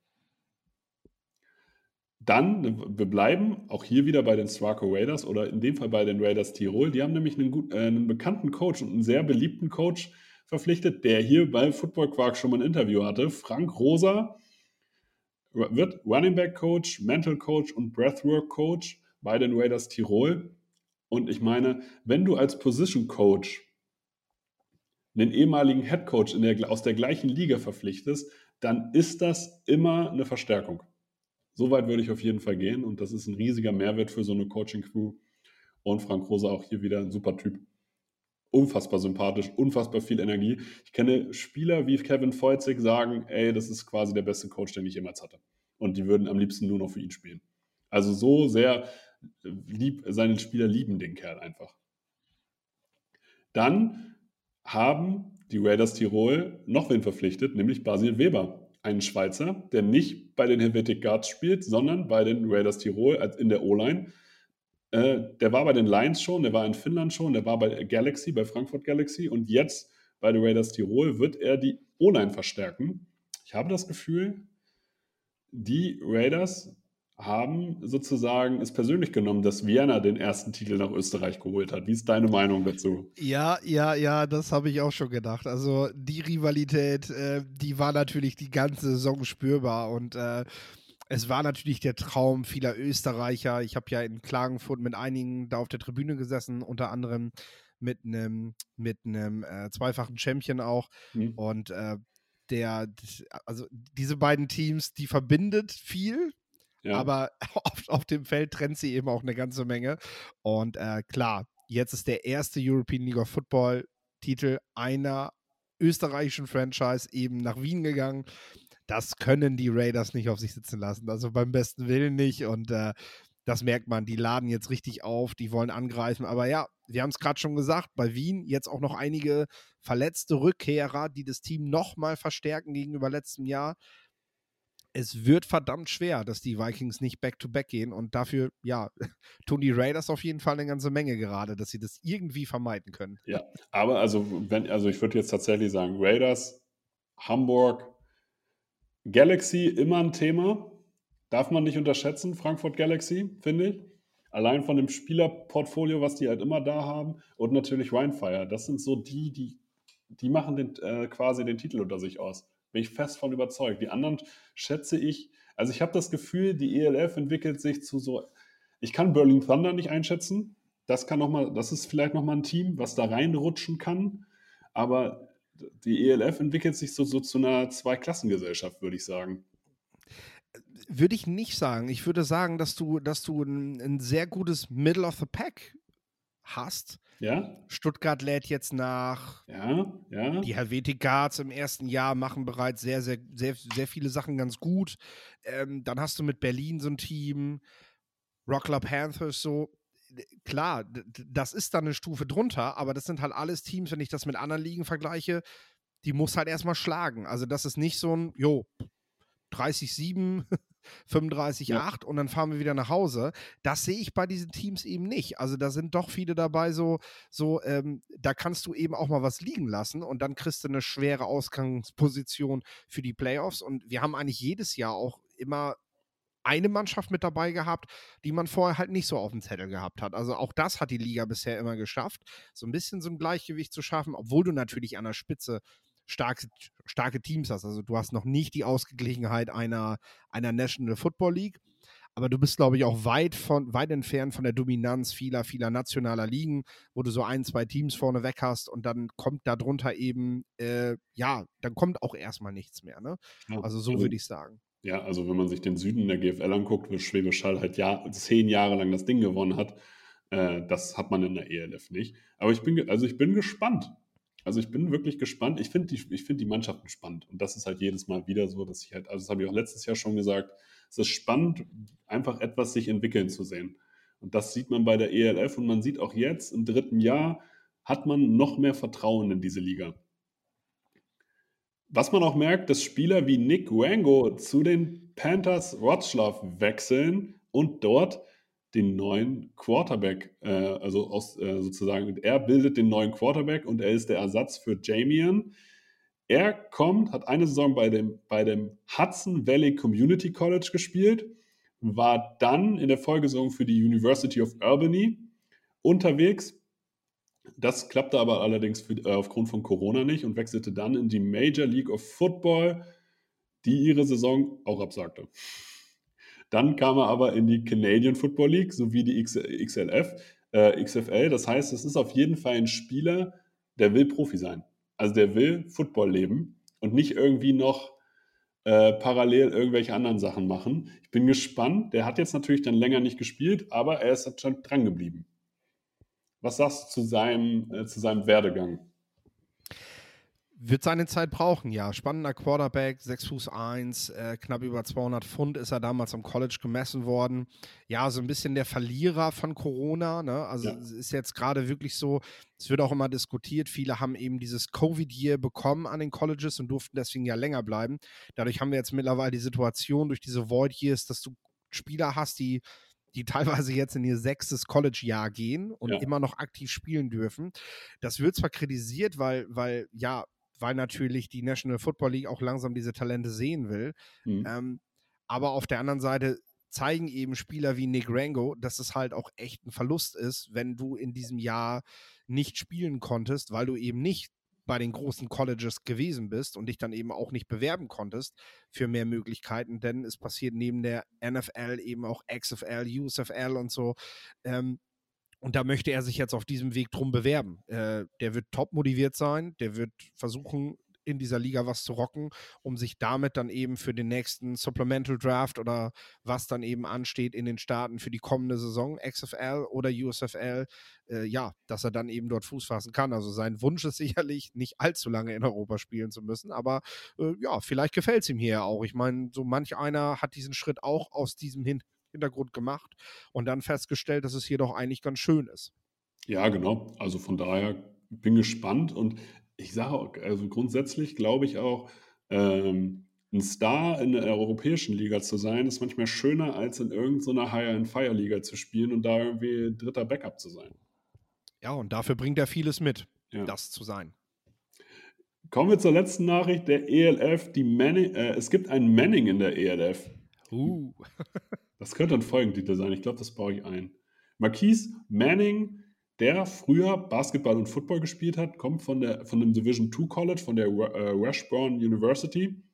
Dann, wir bleiben auch hier wieder bei den Swarco Raiders oder in dem Fall bei den Raiders Tirol. Die haben nämlich einen bekannten Coach und einen sehr beliebten Coach verpflichtet, der hier bei Football Quark schon mal ein Interview hatte. Frank Rosa wird Running Back Coach, Mental Coach und Breathwork Coach bei den Raiders Tirol. Und ich meine, wenn du als Position Coach einen ehemaligen Head Coach aus der gleichen Liga verpflichtest, dann ist das immer eine Verstärkung. So weit würde ich auf jeden Fall gehen und das ist ein riesiger Mehrwert für so eine Coaching-Crew. Und Frank Rosa auch hier wieder ein super Typ. Unfassbar sympathisch, unfassbar viel Energie. Ich kenne Spieler wie Kevin Feuzig sagen, ey, das ist quasi der beste Coach, den ich jemals hatte. Und die würden am liebsten nur noch für ihn spielen. Also so sehr seine Spieler lieben den Kerl einfach. Dann haben die Raiders Tirol noch wen verpflichtet, nämlich Basil Weber, einen Schweizer, der nicht bei den Helvetic Guards spielt, sondern bei den Raiders Tirol in der O-Line. Der war bei den Lions schon, der war in Finnland schon, der war bei Galaxy, bei Frankfurt Galaxy und jetzt bei den Raiders Tirol wird er die O-Line verstärken. Ich habe das Gefühl, die Raiders haben sozusagen es persönlich genommen, dass Vienna den ersten Titel nach Österreich geholt hat. Wie ist deine Meinung dazu? Ja, das habe ich auch schon gedacht. Also die Rivalität, die war natürlich die ganze Saison spürbar und es war natürlich der Traum vieler Österreicher. Ich habe ja in Klagenfurt mit einigen da auf der Tribüne gesessen, unter anderem mit einem zweifachen Champion auch. Und also diese beiden Teams, die verbindet viel, ja. Aber auf dem Feld trennt sie eben auch eine ganze Menge. Und klar, jetzt ist der erste European League of Football Titel einer österreichischen Franchise eben nach Wien gegangen. Das können die Raiders nicht auf sich sitzen lassen. Also beim besten Willen nicht. Und das merkt man. Die laden jetzt richtig auf. Die wollen angreifen. Aber ja, wir haben es gerade schon gesagt. Bei Wien jetzt auch noch einige verletzte Rückkehrer, die das Team nochmal verstärken gegenüber letztem Jahr. Es wird verdammt schwer, dass die Vikings nicht Back-to-Back gehen. Und dafür, ja, tun die Raiders auf jeden Fall eine ganze Menge gerade, dass sie das irgendwie vermeiden können. Ja, aber also ich würde jetzt tatsächlich sagen, Raiders, Hamburg, Galaxy immer ein Thema. Darf man nicht unterschätzen, Frankfurt Galaxy, finde ich. Allein von dem Spielerportfolio, was die halt immer da haben. Und natürlich Rheinfire. Das sind so die machen quasi den Titel unter sich aus. Bin ich fest von überzeugt. Die anderen schätze ich, also ich habe das Gefühl, die ELF entwickelt sich zu so, ich kann Berlin Thunder nicht einschätzen. Das ist vielleicht nochmal ein Team, was da reinrutschen kann. Aber die ELF entwickelt sich so zu einer Zweiklassengesellschaft, würde ich sagen. Würde ich nicht sagen. Ich würde sagen, dass du ein sehr gutes Middle of the Pack hast. Ja? Stuttgart lädt jetzt nach. Ja. Die Helvetic Guards im ersten Jahr machen bereits sehr, sehr, sehr, sehr viele Sachen ganz gut. Dann hast du mit Berlin so ein Team, Rockler Panthers so. Klar, das ist dann eine Stufe drunter, aber das sind halt alles Teams, wenn ich das mit anderen Ligen vergleiche, die muss halt erstmal schlagen. Also das ist nicht so ein, 30-7, 35-8 und dann fahren wir wieder nach Hause. Das sehe ich bei diesen Teams eben nicht. Also da sind doch viele dabei da kannst du eben auch mal was liegen lassen und dann kriegst du eine schwere Ausgangsposition für die Playoffs und wir haben eigentlich jedes Jahr auch immer eine Mannschaft mit dabei gehabt, die man vorher halt nicht so auf dem Zettel gehabt hat. Also auch das hat die Liga bisher immer geschafft, so ein bisschen so ein Gleichgewicht zu schaffen, obwohl du natürlich an der Spitze starke Teams hast. Also du hast noch nicht die Ausgeglichenheit einer National Football League, aber du bist, glaube ich, auch weit entfernt von der Dominanz vieler nationaler Ligen, wo du so 1-2 Teams vorne weg hast und dann kommt darunter eben, dann kommt auch erstmal nichts mehr. Ne? Also so würde ich sagen. Ja, also wenn man sich den Süden der GFL anguckt, wo Schwäbisch Hall halt 10 Jahre lang das Ding gewonnen hat, das hat man in der ELF nicht. Aber ich bin gespannt. Also ich bin wirklich gespannt. Ich finde die Mannschaften spannend. Und das ist halt jedes Mal wieder so, dass ich halt, also das habe ich auch letztes Jahr schon gesagt, es ist spannend, einfach etwas sich entwickeln zu sehen. Und das sieht man bei der ELF und man sieht auch jetzt im 3. Jahr hat man noch mehr Vertrauen in diese Liga. Was man auch merkt, dass Spieler wie Nick Wango zu den Panthers Wrocław wechseln und dort den neuen Quarterback, sozusagen, er bildet den neuen Quarterback und er ist der Ersatz für Jamian. Er hat eine Saison bei dem Hudson Valley Community College gespielt, war dann in der Folgesaison für die University of Albany unterwegs. Das klappte aber allerdings aufgrund von Corona nicht und wechselte dann in die Major League of Football, die ihre Saison auch absagte. Dann kam er aber in die Canadian Football League sowie die XFL. Das heißt, es ist auf jeden Fall ein Spieler, der will Profi sein. Also der will Football leben und nicht irgendwie noch parallel irgendwelche anderen Sachen machen. Ich bin gespannt. Der hat jetzt natürlich dann länger nicht gespielt, aber er ist schon dran geblieben. Was sagst du zu seinem Werdegang? Wird seine Zeit brauchen, ja. Spannender Quarterback, 6'1", knapp über 200 Pfund ist er damals am College gemessen worden. Ja, so ein bisschen der Verlierer von Corona, ne? Also es ist jetzt gerade wirklich so, es wird auch immer diskutiert, viele haben eben dieses Covid-Year bekommen an den Colleges und durften deswegen ja länger bleiben. Dadurch haben wir jetzt mittlerweile die Situation durch diese Void-Years, dass du Spieler hast, die teilweise jetzt in ihr 6. College-Jahr gehen und immer noch aktiv spielen dürfen. Das wird zwar kritisiert, weil natürlich die National Football League auch langsam diese Talente sehen will. Aber auf der anderen Seite zeigen eben Spieler wie Nick Wango, dass es halt auch echt ein Verlust ist, wenn du in diesem Jahr nicht spielen konntest, weil du eben nicht bei den großen Colleges gewesen bist und dich dann eben auch nicht bewerben konntest für mehr Möglichkeiten, denn es passiert neben der NFL eben auch XFL, USFL und so. Und da möchte er sich jetzt auf diesem Weg drum bewerben. Der wird top motiviert sein, der wird versuchen, in dieser Liga was zu rocken, um sich damit dann eben für den nächsten Supplemental Draft oder was dann eben ansteht in den Staaten für die kommende Saison, XFL oder USFL, dass er dann eben dort Fuß fassen kann. Also sein Wunsch ist sicherlich, nicht allzu lange in Europa spielen zu müssen, aber vielleicht gefällt es ihm hier auch. Ich meine, so manch einer hat diesen Schritt auch aus diesem Hintergrund gemacht und dann festgestellt, dass es hier doch eigentlich ganz schön ist. Ja, genau. Also von daher bin gespannt und ich sage auch, also grundsätzlich glaube ich auch, ein Star in der europäischen Liga zu sein, ist manchmal schöner, als in irgendeiner Hire-and-Fire-Liga zu spielen und da irgendwie dritter Backup zu sein. Ja, und dafür bringt er vieles mit, das zu sein. Kommen wir zur letzten Nachricht der ELF. Es gibt einen Manning in der ELF. Das könnte ein Folgentitel sein. Ich glaube, das baue ich ein. Marquise Manning, der früher Basketball und Football gespielt hat, kommt von dem Division II College, von der Washburn University.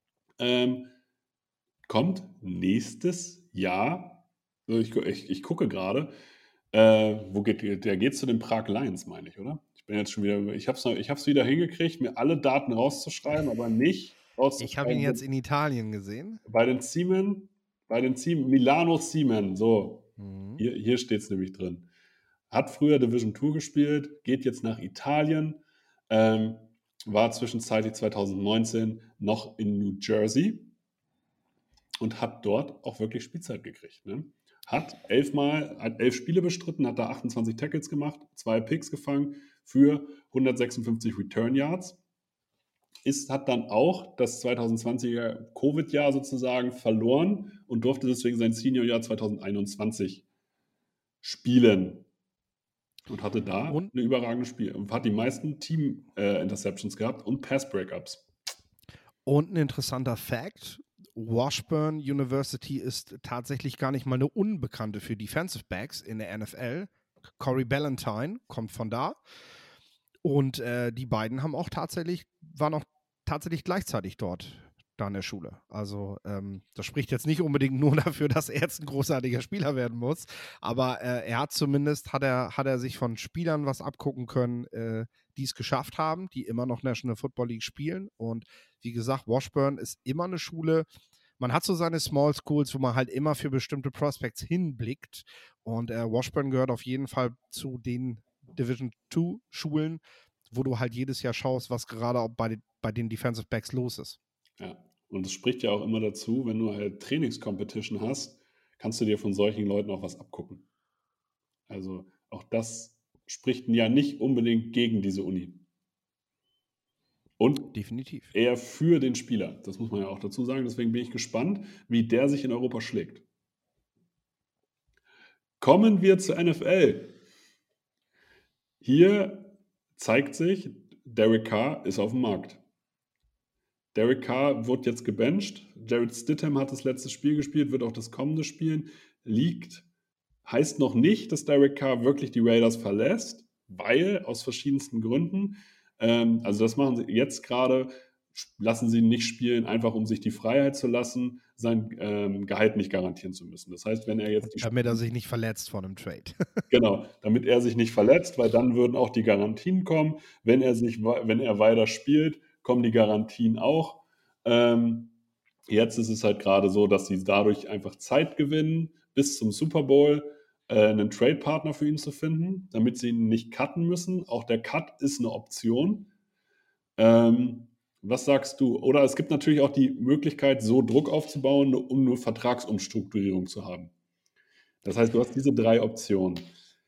Kommt nächstes Jahr, ich gucke gerade, wo geht der? Geht zu den Prag Lions, meine ich, oder? Ich bin jetzt schon wieder, ich hab's wieder hingekriegt, mir alle Daten rauszuschreiben, aber nicht rauszuschreiben. Ich habe ihn jetzt in Italien gesehen. Bei den Milano Seamen, so, hier steht es nämlich drin. Hat früher Division II gespielt, geht jetzt nach Italien, war zwischenzeitlich 2019 noch in New Jersey und hat dort auch wirklich Spielzeit gekriegt. Ne? Hat 11 Spiele bestritten, hat da 28 Tackles gemacht, 2 Picks gefangen für 156 Return Yards. Hat dann auch das 2020er Covid-Jahr sozusagen verloren und durfte deswegen sein Senior-Jahr 2021 spielen. Und hatte da eine überragende Spiel und hat die meisten Team-Interceptions gehabt und Pass-Breakups. Und ein interessanter Fact: Washburn University ist tatsächlich gar nicht mal eine Unbekannte für Defensive Backs in der NFL. Corey Ballantyne kommt von da. Und die beiden waren auch tatsächlich gleichzeitig dort da in der Schule. Also das spricht jetzt nicht unbedingt nur dafür, dass er jetzt ein großartiger Spieler werden muss, aber er hat zumindest, hat er sich von Spielern was abgucken können, die es geschafft haben, die immer noch National Football League spielen. Und wie gesagt, Washburn ist immer eine Schule, man hat so seine Small Schools, wo man halt immer für bestimmte Prospects hinblickt. Und Washburn gehört auf jeden Fall zu den Division 2 Schulen, wo du halt jedes Jahr schaust, was gerade auch bei den Defensive Backs los ist. Ja, und es spricht ja auch immer dazu, wenn du halt Trainingscompetition hast, kannst du dir von solchen Leuten auch was abgucken. Also auch das spricht ja nicht unbedingt gegen diese Uni. Und definitiv eher für den Spieler. Das muss man ja auch dazu sagen. Deswegen bin ich gespannt, wie der sich in Europa schlägt. Kommen wir zur NFL. Hier zeigt sich, Derek Carr ist auf dem Markt. Derek Carr wurde jetzt gebencht. Jarrett Stidham hat das letzte Spiel gespielt, wird auch das kommende spielen. Heißt noch nicht, dass Derek Carr wirklich die Raiders verlässt, weil aus verschiedensten Gründen. Also das machen sie jetzt gerade, lassen sie ihn nicht spielen, einfach um sich die Freiheit zu lassen, sein Gehalt nicht garantieren zu müssen. Das heißt, wenn er jetzt damit er sich nicht verletzt vor einem Trade. Genau, damit er sich nicht verletzt, weil dann würden auch die Garantien kommen. Wenn er weiter spielt, kommen die Garantien auch. Jetzt ist es halt gerade so, dass sie dadurch einfach Zeit gewinnen, bis zum Super Bowl einen Trade-Partner für ihn zu finden, damit sie ihn nicht cutten müssen. Auch der Cut ist eine Option. Was sagst du? Oder es gibt natürlich auch die Möglichkeit, so Druck aufzubauen, um nur Vertragsumstrukturierung zu haben. Das heißt, du hast diese 3 Optionen.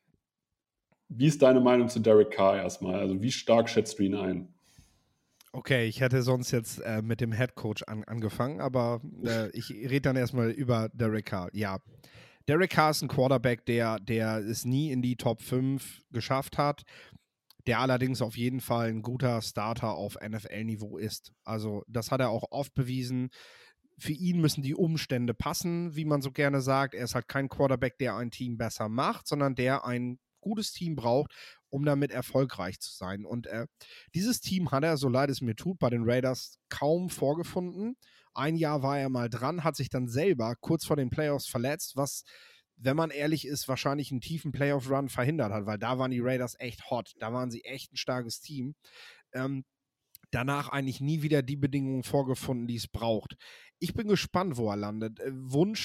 Wie ist deine Meinung zu Derek Carr erstmal? Also wie stark schätzt du ihn ein? Okay, ich hätte sonst jetzt mit dem Head Coach angefangen, aber ich rede dann erstmal über Derek Carr. Ja, Derek Carr ist ein Quarterback, der es nie in die Top 5 geschafft hat, der allerdings auf jeden Fall ein guter Starter auf NFL-Niveau ist. Also das hat er auch oft bewiesen. Für ihn müssen die Umstände passen, wie man so gerne sagt. Er ist halt kein Quarterback, der ein Team besser macht, sondern der ein gutes Team braucht, um damit erfolgreich zu sein. Und dieses Team hat er, so leid es mir tut, bei den Raiders kaum vorgefunden. Ein Jahr war er mal dran, hat sich dann selber kurz vor den Playoffs verletzt, was, wenn man ehrlich ist, wahrscheinlich einen tiefen Playoff-Run verhindert hat, weil da waren die Raiders echt hot. Da waren sie echt ein starkes Team. Danach eigentlich nie wieder die Bedingungen vorgefunden, die es braucht. Ich bin gespannt, wo er landet. Wunsch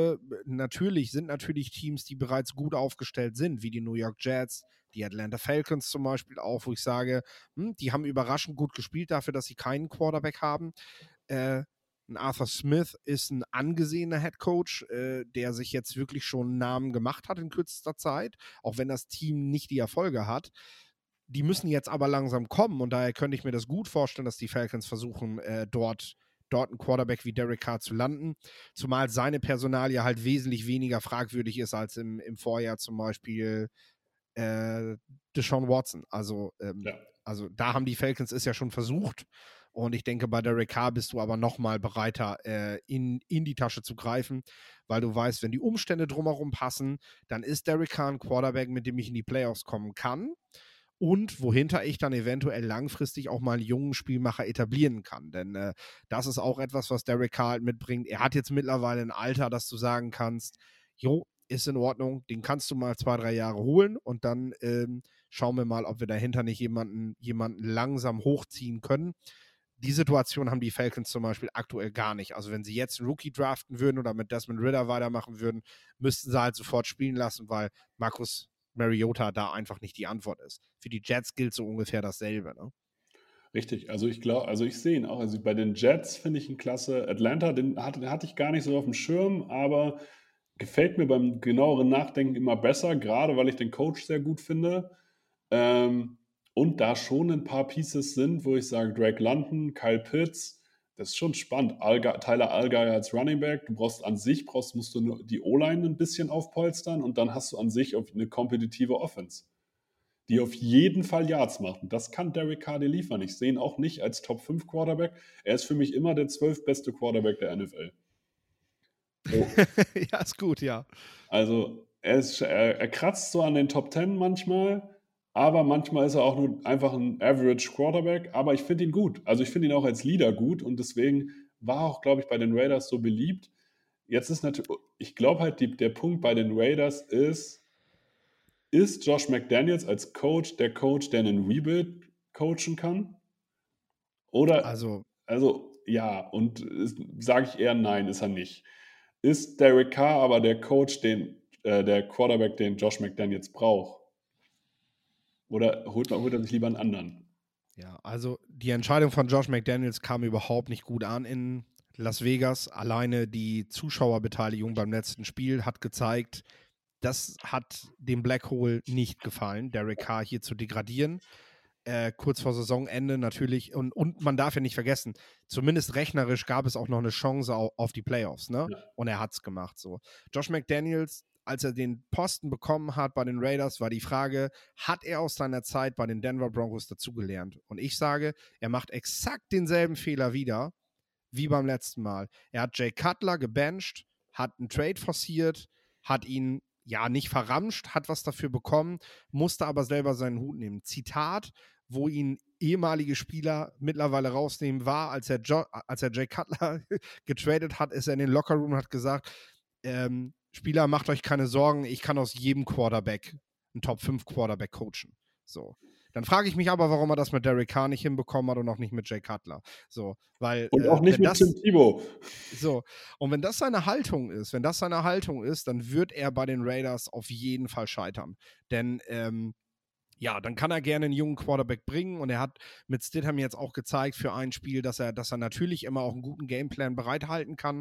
sind natürlich Teams, die bereits gut aufgestellt sind, wie die New York Jets, die Atlanta Falcons zum Beispiel auch, wo ich sage, die haben überraschend gut gespielt dafür, dass sie keinen Quarterback haben. Ein Arthur Smith ist ein angesehener Headcoach, der sich jetzt wirklich schon einen Namen gemacht hat in kürzester Zeit, auch wenn das Team nicht die Erfolge hat. Die müssen jetzt aber langsam kommen und daher könnte ich mir das gut vorstellen, dass die Falcons versuchen, dort einen Quarterback wie Derek Carr zu landen, zumal seine Personalie halt wesentlich weniger fragwürdig ist als im Vorjahr zum Beispiel Deshaun Watson. Also da haben die Falcons es ja schon versucht und ich denke, bei Derek Carr bist du aber nochmal bereiter, in die Tasche zu greifen, weil du weißt, wenn die Umstände drumherum passen, dann ist Derek Carr ein Quarterback, mit dem ich in die Playoffs kommen kann. Und wohinter ich dann eventuell langfristig auch mal einen jungen Spielmacher etablieren kann. Denn das ist auch etwas, was Derek Carr halt mitbringt. Er hat jetzt mittlerweile ein Alter, dass du sagen kannst, jo, ist in Ordnung, den kannst du mal 2-3 Jahre holen und dann schauen wir mal, ob wir dahinter nicht jemanden langsam hochziehen können. Die Situation haben die Falcons zum Beispiel aktuell gar nicht. Also wenn sie jetzt einen Rookie draften würden oder mit Desmond Ridder weitermachen würden, müssten sie halt sofort spielen lassen, weil Marcus Mariota da einfach nicht die Antwort ist. Für die Jets gilt so ungefähr dasselbe, ne? Richtig, also ich sehe ihn auch. Also bei den Jets finde ich ihn klasse. Atlanta, den hatte ich gar nicht so auf dem Schirm, aber gefällt mir beim genaueren Nachdenken immer besser, gerade weil ich den Coach sehr gut finde. Und da schon ein paar Pieces sind, wo ich sage, Drake London, Kyle Pitts, das ist schon spannend. Tyler Allgeier als Running Back, musst du nur die O-Line ein bisschen aufpolstern und dann hast du an sich eine kompetitive Offense, die auf jeden Fall Yards macht. Und das kann Derek Carr dir liefern. Ich sehe ihn auch nicht als Top 5 Quarterback. Er ist für mich immer der 12. beste Quarterback der NFL. So. Ja, ist gut, ja. Also er kratzt so an den Top 10 manchmal, aber manchmal ist er auch nur einfach ein Average Quarterback, aber ich finde ihn gut. Also ich finde ihn auch als Leader gut und deswegen war auch, glaube ich, bei den Raiders so beliebt. Jetzt ist natürlich, ich glaube halt, der Punkt bei den Raiders ist Josh McDaniels als Coach, der einen Rebuild coachen kann? Oder, also Ja, und sage ich eher nein, ist er nicht. Ist Derek Carr aber der der Quarterback, den Josh McDaniels braucht? Oder holt er sich lieber einen anderen? Ja, also die Entscheidung von Josh McDaniels kam überhaupt nicht gut an in Las Vegas. Alleine die Zuschauerbeteiligung beim letzten Spiel hat gezeigt, das hat dem Black Hole nicht gefallen, Derek Carr hier zu degradieren. Kurz vor Saisonende natürlich. Und man darf ja nicht vergessen, zumindest rechnerisch gab es auch noch eine Chance auf die Playoffs, ne? Ja. Und er hat es gemacht. So. Josh McDaniels, als er den Posten bekommen hat bei den Raiders, war die Frage, hat er aus seiner Zeit bei den Denver Broncos dazugelernt? Und ich sage, er macht exakt denselben Fehler wieder wie beim letzten Mal. Er hat Jay Cutler gebencht, hat einen Trade forciert, hat ihn ja nicht verramscht, hat was dafür bekommen, musste aber selber seinen Hut nehmen. Zitat, wo ihn ehemalige Spieler mittlerweile rausnehmen, war, als er Jay Cutler getradet hat, ist er in den Lockerroom und hat gesagt, Spieler, macht euch keine Sorgen, ich kann aus jedem Quarterback einen Top-5-Quarterback coachen. So. Dann frage ich mich aber, warum er das mit Derek Carr nicht hinbekommen hat und auch nicht mit Jay Cutler. So, weil, Und auch nicht mit Tim Tebow. So, und wenn das seine Haltung ist, dann wird er bei den Raiders auf jeden Fall scheitern. Denn, ja, dann kann er gerne einen jungen Quarterback bringen und er hat mit Stidham jetzt auch gezeigt für ein Spiel, dass er natürlich immer auch einen guten Gameplan bereithalten kann.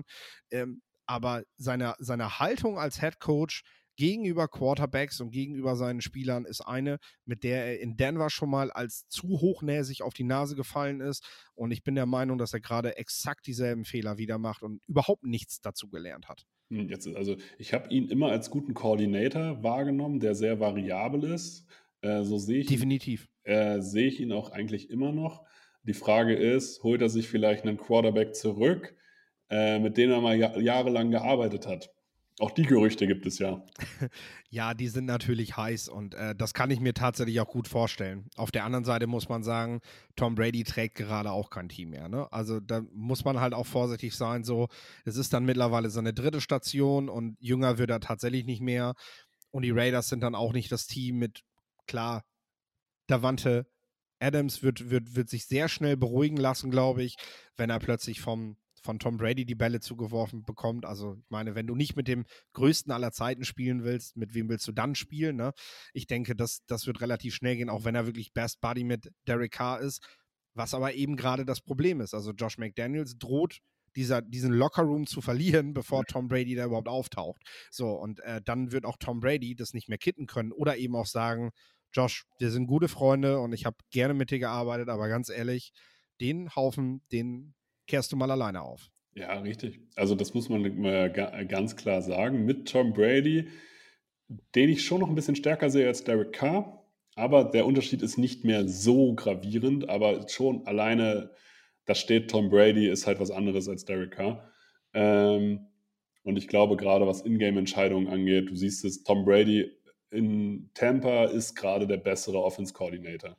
Aber seine Haltung als Head Coach gegenüber Quarterbacks und gegenüber seinen Spielern ist eine, mit der er in Denver schon mal als zu hochnäsig auf die Nase gefallen ist. Und ich bin der Meinung, dass er gerade exakt dieselben Fehler wieder macht und überhaupt nichts dazu gelernt hat. Ich habe ihn immer als guten Coordinator wahrgenommen, der sehr variabel ist. So sehe ich Definitiv. sehe ich ihn auch eigentlich immer noch. Die Frage ist, holt er sich vielleicht einen Quarterback zurück, mit dem er mal jahrelang gearbeitet hat? Auch die Gerüchte gibt es ja. Ja, die sind natürlich heiß und das kann ich mir tatsächlich auch gut vorstellen. Auf der anderen Seite muss man sagen, Tom Brady trägt gerade auch kein Team mehr. Ne? Also da muss man halt auch vorsichtig sein. So, es ist dann mittlerweile seine dritte Station und jünger wird er tatsächlich nicht mehr. Und die Raiders sind dann auch nicht das Team mit, klar, Davante Adams wird sich sehr schnell beruhigen lassen, glaube ich, wenn er plötzlich von Tom Brady die Bälle zugeworfen bekommt. Also ich meine, wenn du nicht mit dem Größten aller Zeiten spielen willst, mit wem willst du dann spielen? Ne? Ich denke, das wird relativ schnell gehen, auch wenn er wirklich Best Buddy mit Derek Carr ist, was aber eben gerade das Problem ist. Also Josh McDaniels droht diesen Lockerroom zu verlieren, bevor Tom Brady da überhaupt auftaucht. So, und dann wird auch Tom Brady das nicht mehr kitten können oder eben auch sagen, Josh, wir sind gute Freunde und ich habe gerne mit dir gearbeitet, aber ganz ehrlich, den Haufen, den kehrst du mal alleine auf. Ja, richtig. Also das muss man ganz klar sagen. Mit Tom Brady, den ich schon noch ein bisschen stärker sehe als Derek Carr, aber der Unterschied ist nicht mehr so gravierend, aber schon alleine, da steht Tom Brady, ist halt was anderes als Derek Carr. Und ich glaube, gerade was Ingame-Entscheidungen angeht, du siehst es, Tom Brady in Tampa ist gerade der bessere Offense-Coordinator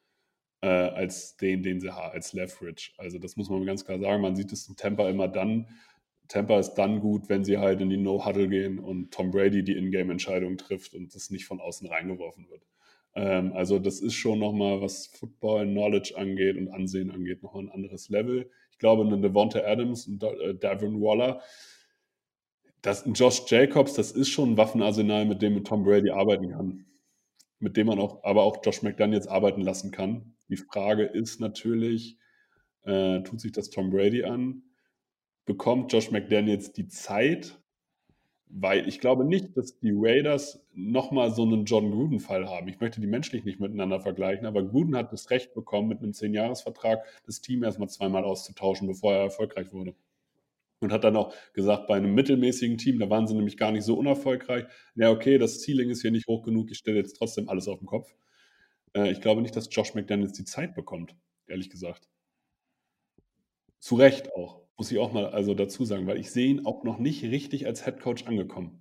als den sie haben, als Leverage. Also das muss man ganz klar sagen. Man sieht es in Tampa immer dann. Tampa ist dann gut, wenn sie halt in die No-Huddle gehen und Tom Brady die Ingame-Entscheidung trifft und das nicht von außen reingeworfen wird. Also das ist schon nochmal, was Football-Knowledge angeht und Ansehen angeht, nochmal ein anderes Level. Ich glaube, eine Devonta Adams und Darren Waller, ein Josh Jacobs, das ist schon ein Waffenarsenal, mit dem Tom Brady arbeiten kann. Mit dem man aber auch Josh McDaniels arbeiten lassen kann. Die Frage ist natürlich, tut sich das Tom Brady an? Bekommt Josh McDaniels die Zeit? Weil ich glaube nicht, dass die Raiders nochmal so einen John Gruden-Fall haben. Ich möchte die menschlich nicht miteinander vergleichen, aber Gruden hat das Recht bekommen, mit einem 10-Jahres-Vertrag das Team erstmal zweimal auszutauschen, bevor er erfolgreich wurde. Und hat dann auch gesagt, bei einem mittelmäßigen Team, da waren sie nämlich gar nicht so unerfolgreich, ja okay, das Ceiling ist hier nicht hoch genug, ich stelle jetzt trotzdem alles auf den Kopf. Ich glaube nicht, dass Josh McDaniels die Zeit bekommt, ehrlich gesagt. Zu Recht auch, muss ich auch mal also dazu sagen, weil ich sehe ihn auch noch nicht richtig als Headcoach angekommen.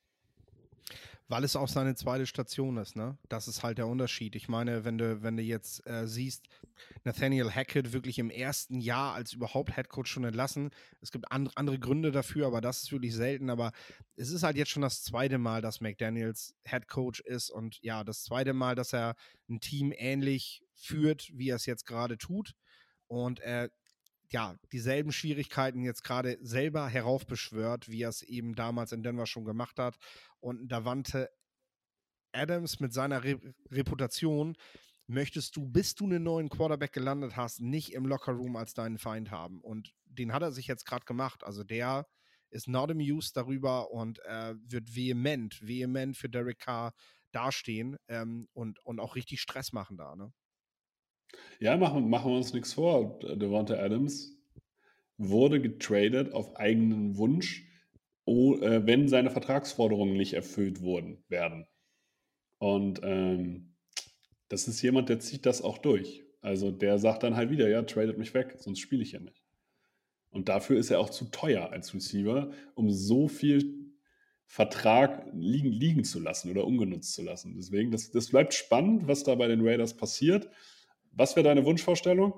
Weil es auch seine zweite Station ist, ne? Das ist halt der Unterschied. Ich meine, wenn du jetzt siehst, Nathaniel Hackett wirklich im ersten Jahr als überhaupt Headcoach schon entlassen. Es gibt andere Gründe dafür, aber das ist wirklich selten. Aber es ist halt jetzt schon das zweite Mal, dass McDaniels Headcoach ist und ja, das zweite Mal, dass er ein Team ähnlich führt, wie er es jetzt gerade tut. Und dieselben Schwierigkeiten jetzt gerade selber heraufbeschwört, wie er es eben damals in Denver schon gemacht hat. Und Davante Adams mit seiner Reputation möchtest du, bis du einen neuen Quarterback gelandet hast, nicht im Lockerroom als deinen Feind haben. Und den hat er sich jetzt gerade gemacht. Also der ist not amused darüber und wird vehement für Derek Carr dastehen und auch richtig Stress machen da, ne? Ja, machen wir uns nichts vor. Davante Adams wurde getradet auf eigenen Wunsch, wenn seine Vertragsforderungen nicht erfüllt werden. Und das ist jemand, der zieht das auch durch. Also der sagt dann halt wieder, ja, tradet mich weg, sonst spiele ich ja nicht. Und dafür ist er auch zu teuer als Receiver, um so viel Vertrag liegen zu lassen oder ungenutzt zu lassen. Deswegen, das bleibt spannend, was da bei den Raiders passiert. Was wäre deine Wunschvorstellung?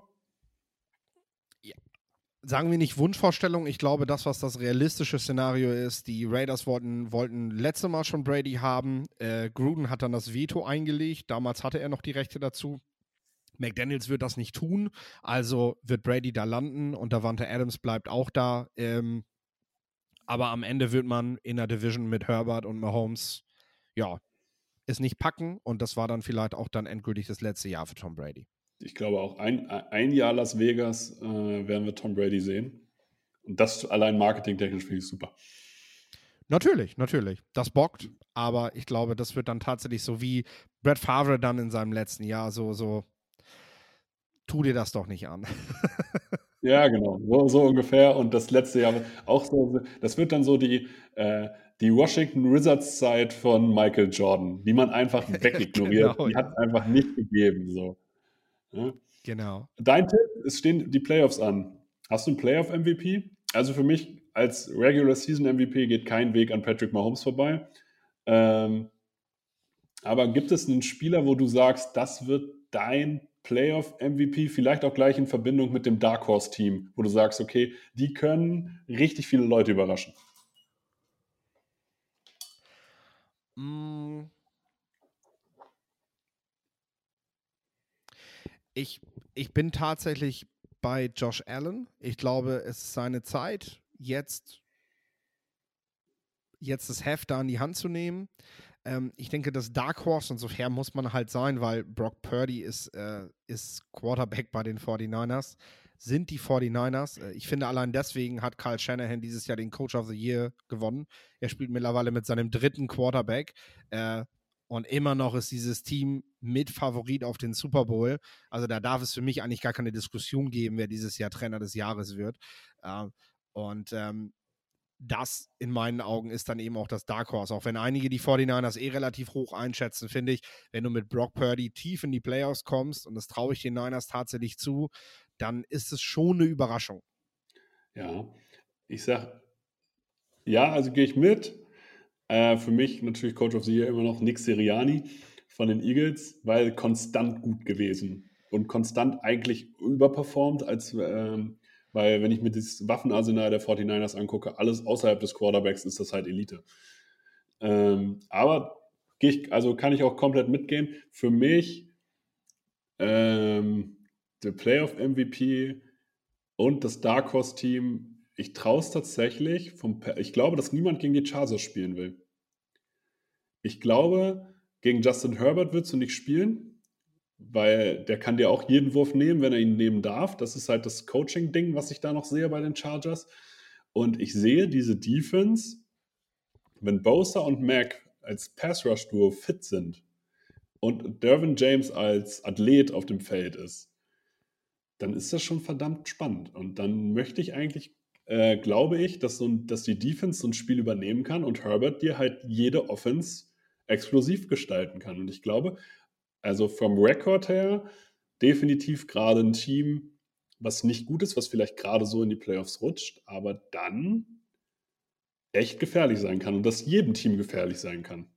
Sagen wir nicht Wunschvorstellung, ich glaube, das, was das realistische Szenario ist, die Raiders wollten letztes Mal schon Brady haben. Gruden hat dann das Veto eingelegt. Damals hatte er noch die Rechte dazu. McDaniels wird das nicht tun, also wird Brady da landen und Davante Adams bleibt auch da. Aber am Ende wird man in der Division mit Herbert und Mahomes, es nicht packen und das war dann vielleicht auch dann endgültig das letzte Jahr für Tom Brady. Ich glaube auch ein Jahr Las Vegas werden wir Tom Brady sehen. Und das allein marketingtechnisch finde ich super. Natürlich. Das bockt, aber ich glaube, das wird dann tatsächlich so wie Brett Favre dann in seinem letzten Jahr so tu dir das doch nicht an. Ja, genau. So ungefähr. Und das letzte Jahr auch so. Das wird dann so die Washington Wizards-Zeit von Michael Jordan, die man einfach wegignoriert. Genau, die hat es einfach nicht gegeben. So. Ja. Genau. Dein Tipp, es stehen die Playoffs an. Hast du einen Playoff-MVP? Also für mich als Regular-Season-MVP geht kein Weg an Patrick Mahomes vorbei. Aber gibt es einen Spieler, wo du sagst, das wird dein Playoff-MVP, vielleicht auch gleich in Verbindung mit dem Dark Horse-Team, wo du sagst, okay, die können richtig viele Leute überraschen? Ich bin tatsächlich bei Josh Allen. Ich glaube, es ist seine Zeit, jetzt das Heft da in die Hand zu nehmen. Ich denke, das Dark Horse, und so fair muss man halt sein, weil Brock Purdy ist Quarterback bei den 49ers, sind die 49ers. Ich finde, allein deswegen hat Kyle Shanahan dieses Jahr den Coach of the Year gewonnen. Er spielt mittlerweile mit seinem dritten Quarterback und immer noch ist dieses Team mit Favorit auf den Super Bowl. Also da darf es für mich eigentlich gar keine Diskussion geben, wer dieses Jahr Trainer des Jahres wird. Das in meinen Augen ist dann eben auch das Dark Horse. Auch wenn einige die 49ers relativ hoch einschätzen, finde ich, wenn du mit Brock Purdy tief in die Playoffs kommst, und das traue ich den Niners tatsächlich zu, dann ist es schon eine Überraschung. Ja, ich sage, ja, also gehe ich mit. Für mich natürlich Coach of the Year immer noch Nick Sirianni von den Eagles, weil konstant gut gewesen und konstant eigentlich überperformt, weil wenn ich mir das Waffenarsenal der 49ers angucke, alles außerhalb des Quarterbacks ist das halt Elite. Aber kann ich auch komplett mitgehen. Für mich der Playoff-MVP und das Dark Horse-Team, ich traue es tatsächlich. Ich glaube, dass niemand gegen die Chargers spielen will. Ich glaube, gegen Justin Herbert willst du nicht spielen, weil der kann dir auch jeden Wurf nehmen, wenn er ihn nehmen darf. Das ist halt das Coaching-Ding, was ich da noch sehe bei den Chargers. Und ich sehe diese Defense, wenn Bosa und Mack als Pass-Rush-Duo fit sind und Derwin James als Athlet auf dem Feld ist, dann ist das schon verdammt spannend. Und dann möchte ich eigentlich, glaube ich, dass die Defense so ein Spiel übernehmen kann und Herbert dir halt jede Offense explosiv gestalten kann. Und ich glaube, also vom Rekord her, definitiv gerade ein Team, was nicht gut ist, was vielleicht gerade so in die Playoffs rutscht, aber dann echt gefährlich sein kann und das jedem Team gefährlich sein kann.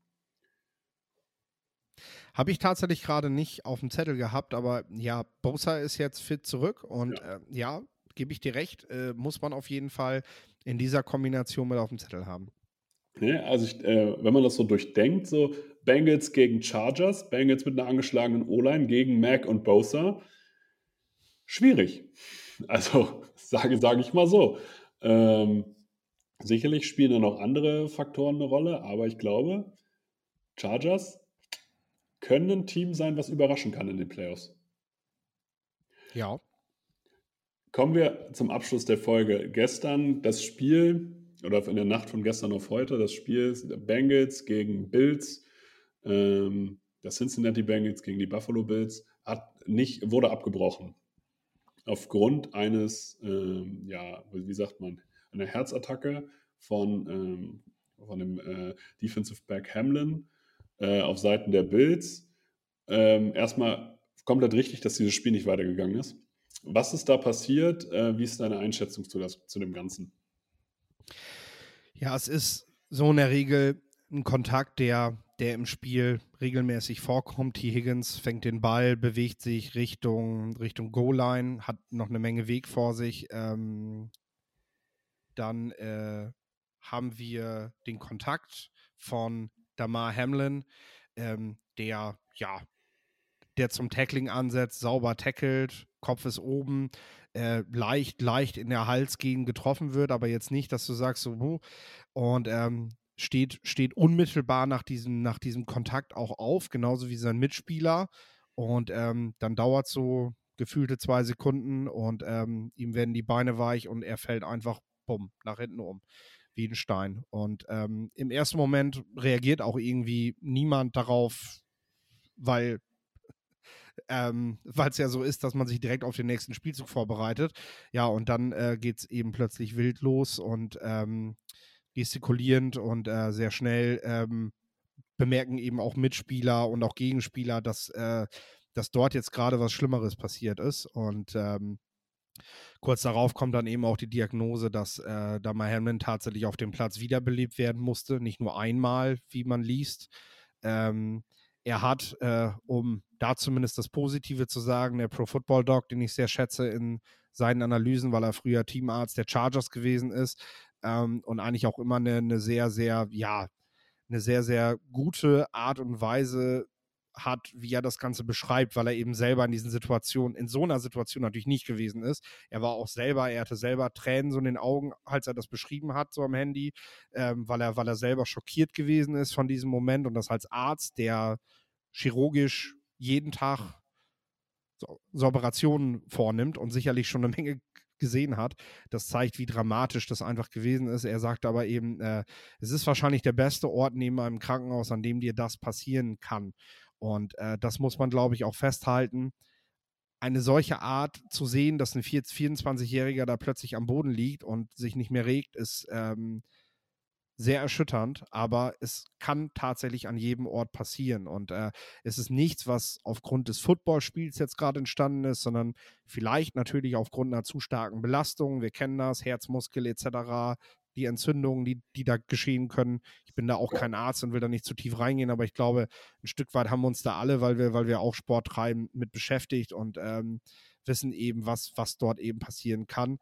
Habe ich tatsächlich gerade nicht auf dem Zettel gehabt, aber ja, Bosa ist jetzt fit zurück und gebe ich dir recht, muss man auf jeden Fall in dieser Kombination mit auf dem Zettel haben. Ja, also wenn man das so durchdenkt, so Bengals gegen Chargers, Bengals mit einer angeschlagenen O-Line gegen Mack und Bosa, schwierig. Also, sage ich mal so. Ähm, sicherlich spielen da noch andere Faktoren eine Rolle, aber ich glaube, Chargers können ein Team sein, was überraschen kann in den Playoffs. Ja. Kommen wir zum Abschluss der Folge. Gestern das Spiel oder in der Nacht von gestern auf heute, das Spiel Bengals gegen Bills, das Cincinnati Bengals gegen die Buffalo Bills, wurde abgebrochen. Aufgrund eines, wie sagt man, einer Herzattacke von dem Defensive Back Hamlin auf Seiten der Bills. Erstmal komplett richtig, dass dieses Spiel nicht weitergegangen ist. Was ist da passiert? Wie ist deine Einschätzung zu dem Ganzen? Ja, es ist so in der Regel ein Kontakt, der im Spiel regelmäßig vorkommt. T. Higgins fängt den Ball, bewegt sich Richtung Goal-Line, hat noch eine Menge Weg vor sich. Dann haben wir den Kontakt von Damar Hamlin, der zum Tackling ansetzt, sauber tackelt, Kopf ist oben, leicht in der Halsgegend getroffen wird, aber jetzt nicht, dass du sagst so, und steht unmittelbar nach diesem Kontakt auch auf, genauso wie sein Mitspieler, und dann dauert es so gefühlte 2 Sekunden und ihm werden die Beine weich und er fällt einfach bumm, nach hinten um, wie ein Stein. Und im ersten Moment reagiert auch irgendwie niemand darauf, weil es ja so ist, dass man sich direkt auf den nächsten Spielzug vorbereitet. Ja, und dann geht es eben plötzlich wild los und gestikulierend und sehr schnell bemerken eben auch Mitspieler und auch Gegenspieler, dass dort jetzt gerade was Schlimmeres passiert ist. Und kurz darauf kommt dann eben auch die Diagnose, dass Damar Hamlin tatsächlich auf dem Platz wiederbelebt werden musste. Nicht nur einmal, wie man liest. Er hat, um da zumindest das Positive zu sagen, der Pro Football Doc, den ich sehr schätze in seinen Analysen, weil er früher Teamarzt der Chargers gewesen ist und eigentlich auch immer eine sehr, sehr gute Art und Weise hat, wie er das Ganze beschreibt, weil er eben selber in so einer Situation natürlich nicht gewesen ist. Er hatte selber Tränen so in den Augen, als er das beschrieben hat, so am Handy, weil er selber schockiert gewesen ist von diesem Moment und das als Arzt, der chirurgisch jeden Tag so Operationen vornimmt und sicherlich schon eine Menge gesehen hat. Das zeigt, wie dramatisch das einfach gewesen ist. Er sagt aber eben, es ist wahrscheinlich der beste Ort neben einem Krankenhaus, an dem dir das passieren kann. Und das muss man, glaube ich, auch festhalten. Eine solche Art zu sehen, dass ein 24-Jähriger da plötzlich am Boden liegt und sich nicht mehr regt, ist sehr erschütternd, aber es kann tatsächlich an jedem Ort passieren und es ist nichts, was aufgrund des Footballspiels jetzt gerade entstanden ist, sondern vielleicht natürlich aufgrund einer zu starken Belastung. Wir kennen das, Herzmuskel etc., die Entzündungen, die da geschehen können. Ich bin da auch kein Arzt und will da nicht zu tief reingehen, aber ich glaube, ein Stück weit haben wir uns da alle, weil wir auch Sport treiben, mit beschäftigt und wissen eben, was dort eben passieren kann.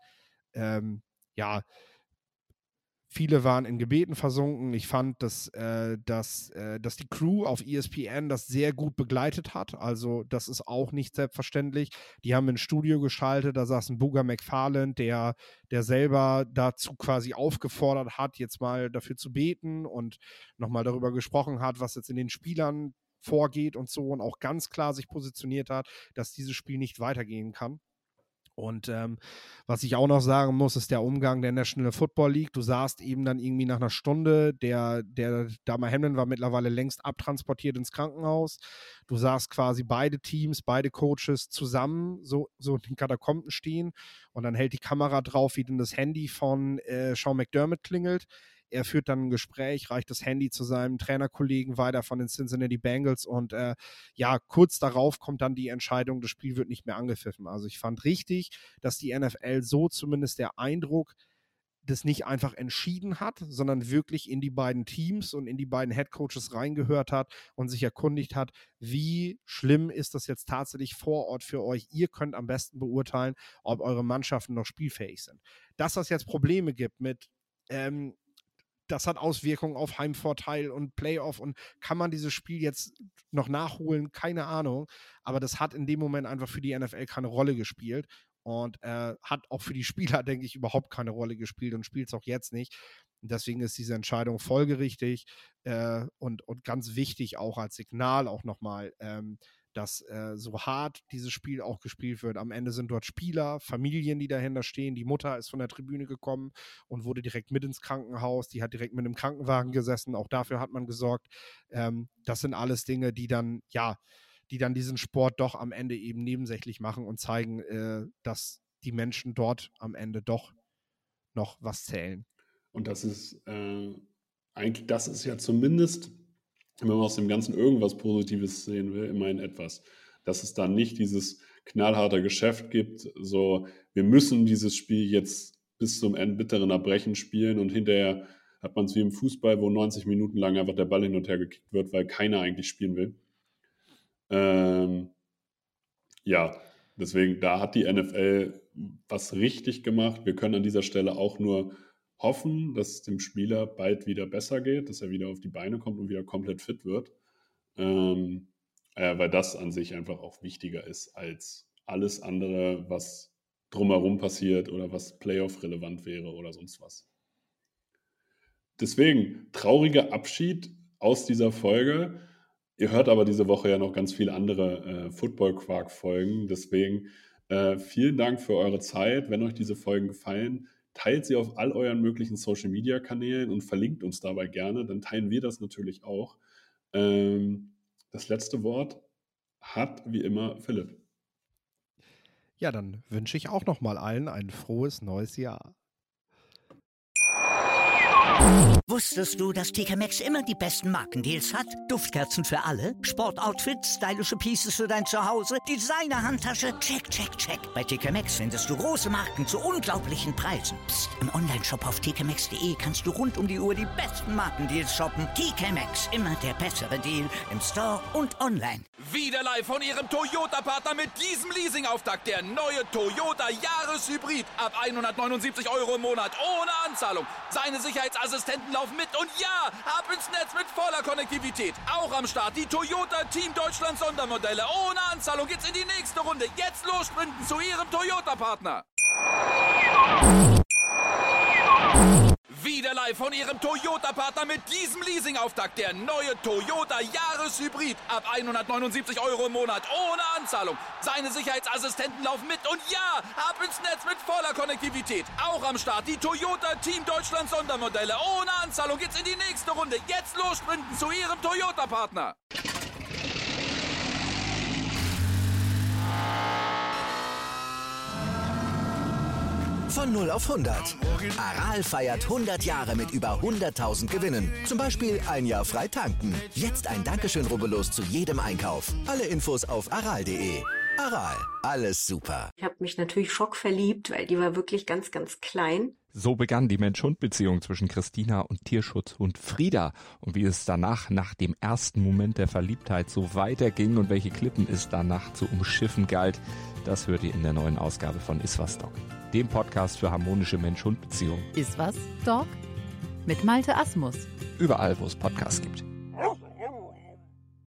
Viele waren in Gebeten versunken. Ich fand, dass die Crew auf ESPN das sehr gut begleitet hat. Also das ist auch nicht selbstverständlich. Die haben ein Studio geschaltet, da saß ein Booger McFarland, der selber dazu quasi aufgefordert hat, jetzt mal dafür zu beten und nochmal darüber gesprochen hat, was jetzt in den Spielern vorgeht und so und auch ganz klar sich positioniert hat, dass dieses Spiel nicht weitergehen kann. Und was ich auch noch sagen muss, ist der Umgang der National Football League. Du sahst eben dann irgendwie nach einer Stunde, der Damar Hamlin war mittlerweile längst abtransportiert ins Krankenhaus. Du sahst quasi beide Teams, beide Coaches zusammen so in den Katakomben stehen und dann hält die Kamera drauf, wie denn das Handy von Sean McDermott klingelt. Er führt dann ein Gespräch, reicht das Handy zu seinem Trainerkollegen weiter von den Cincinnati Bengals und kurz darauf kommt dann die Entscheidung, das Spiel wird nicht mehr angepfiffen. Also ich fand richtig, dass die NFL so zumindest der Eindruck das nicht einfach entschieden hat, sondern wirklich in die beiden Teams und in die beiden Headcoaches reingehört hat und sich erkundigt hat, wie schlimm ist das jetzt tatsächlich vor Ort für euch? Ihr könnt am besten beurteilen, ob eure Mannschaften noch spielfähig sind. Dass das jetzt Probleme gibt mit das hat Auswirkungen auf Heimvorteil und Playoff und kann man dieses Spiel jetzt noch nachholen? Keine Ahnung. Aber das hat in dem Moment einfach für die NFL keine Rolle gespielt. und hat auch für die Spieler, denke ich, überhaupt keine Rolle gespielt und spielt es auch jetzt nicht. Und deswegen ist diese Entscheidung folgerichtig und ganz wichtig auch als Signal auch nochmal, dass so hart dieses Spiel auch gespielt wird. Am Ende sind dort Spieler, Familien, die dahinter stehen. Die Mutter ist von der Tribüne gekommen und wurde direkt mit ins Krankenhaus. Die hat direkt mit einem Krankenwagen gesessen. Auch dafür hat man gesorgt. Das sind alles Dinge, die dann diesen Sport doch am Ende eben nebensächlich machen und zeigen, dass die Menschen dort am Ende doch noch was zählen. Und das ist ja zumindest, wenn man aus dem Ganzen irgendwas Positives sehen will, immerhin etwas. Dass es da nicht dieses knallharte Geschäft gibt, so, wir müssen dieses Spiel jetzt bis zum bitteren Erbrechen spielen und hinterher hat man es wie im Fußball, wo 90 Minuten lang einfach der Ball hin und her gekickt wird, weil keiner eigentlich spielen will. Deswegen, da hat die NFL was richtig gemacht. Wir können an dieser Stelle auch nur hoffen, dass es dem Spieler bald wieder besser geht, dass er wieder auf die Beine kommt und wieder komplett fit wird, weil das an sich einfach auch wichtiger ist als alles andere, was drumherum passiert oder was Playoff-relevant wäre oder sonst was. Deswegen, trauriger Abschied aus dieser Folge. Ihr hört aber diese Woche ja noch ganz viele andere Football-Quark-Folgen. Deswegen vielen Dank für eure Zeit. Wenn euch diese Folgen gefallen, teilt sie auf all euren möglichen Social-Media-Kanälen und verlinkt uns dabei gerne. Dann teilen wir das natürlich auch. Das letzte Wort hat wie immer Philipp. Ja, dann wünsche ich auch nochmal allen ein frohes neues Jahr. Wusstest du, dass TK Maxx immer die besten Markendeals hat? Duftkerzen für alle, Sportoutfits, stylische Pieces für dein Zuhause, Designer-Handtasche, check, check, check. Bei TK Maxx findest du große Marken zu unglaublichen Preisen. Psst. Im Onlineshop auf tkmaxx.de kannst du rund um die Uhr die besten Markendeals shoppen. TK Maxx, immer der bessere Deal im Store und online. Wieder live von Ihrem Toyota-Partner mit diesem Leasing-Auftakt. Der neue Toyota Jahreshybrid. Ab 179 € im Monat ohne Anzahlung. Seine Sicherheitsassistenten laufen mit und ja, ab ins Netz mit voller Konnektivität. Auch am Start die Toyota Team Deutschland Sondermodelle. Ohne Anzahlung geht's in die nächste Runde. Jetzt los sprinten zu Ihrem Toyota-Partner. Wieder live von Ihrem Toyota-Partner mit diesem Leasing-Auftakt. Der neue Toyota Jahreshybrid. Ab 179 € im Monat ohne Anzahlung. Seine Sicherheitsassistenten laufen mit und ja, ab ins Netz mit voller Konnektivität. Auch am Start die Toyota Team Deutschland Sondermodelle. Ohne Anzahlung geht's in die nächste Runde. Jetzt los sprinten zu Ihrem Toyota-Partner. Von 0 auf 100. Aral feiert 100 Jahre mit über 100.000 Gewinnen. Zum Beispiel ein Jahr frei tanken. Jetzt ein Dankeschön, rubbellos zu jedem Einkauf. Alle Infos auf aral.de. Aral, alles super. Ich habe mich natürlich schockverliebt, weil die war wirklich ganz, ganz klein. So begann die Mensch-Hund-Beziehung zwischen Christina und Tierschutzhund Frieda. Und wie es danach, nach dem ersten Moment der Verliebtheit, so weiterging und welche Klippen es danach zu umschiffen galt, das hört ihr in der neuen Ausgabe von Iswas Dog, dem Podcast für harmonische Mensch-Hund-Beziehungen. Iswas Dog? Mit Malte Asmus. Überall, wo es Podcasts gibt.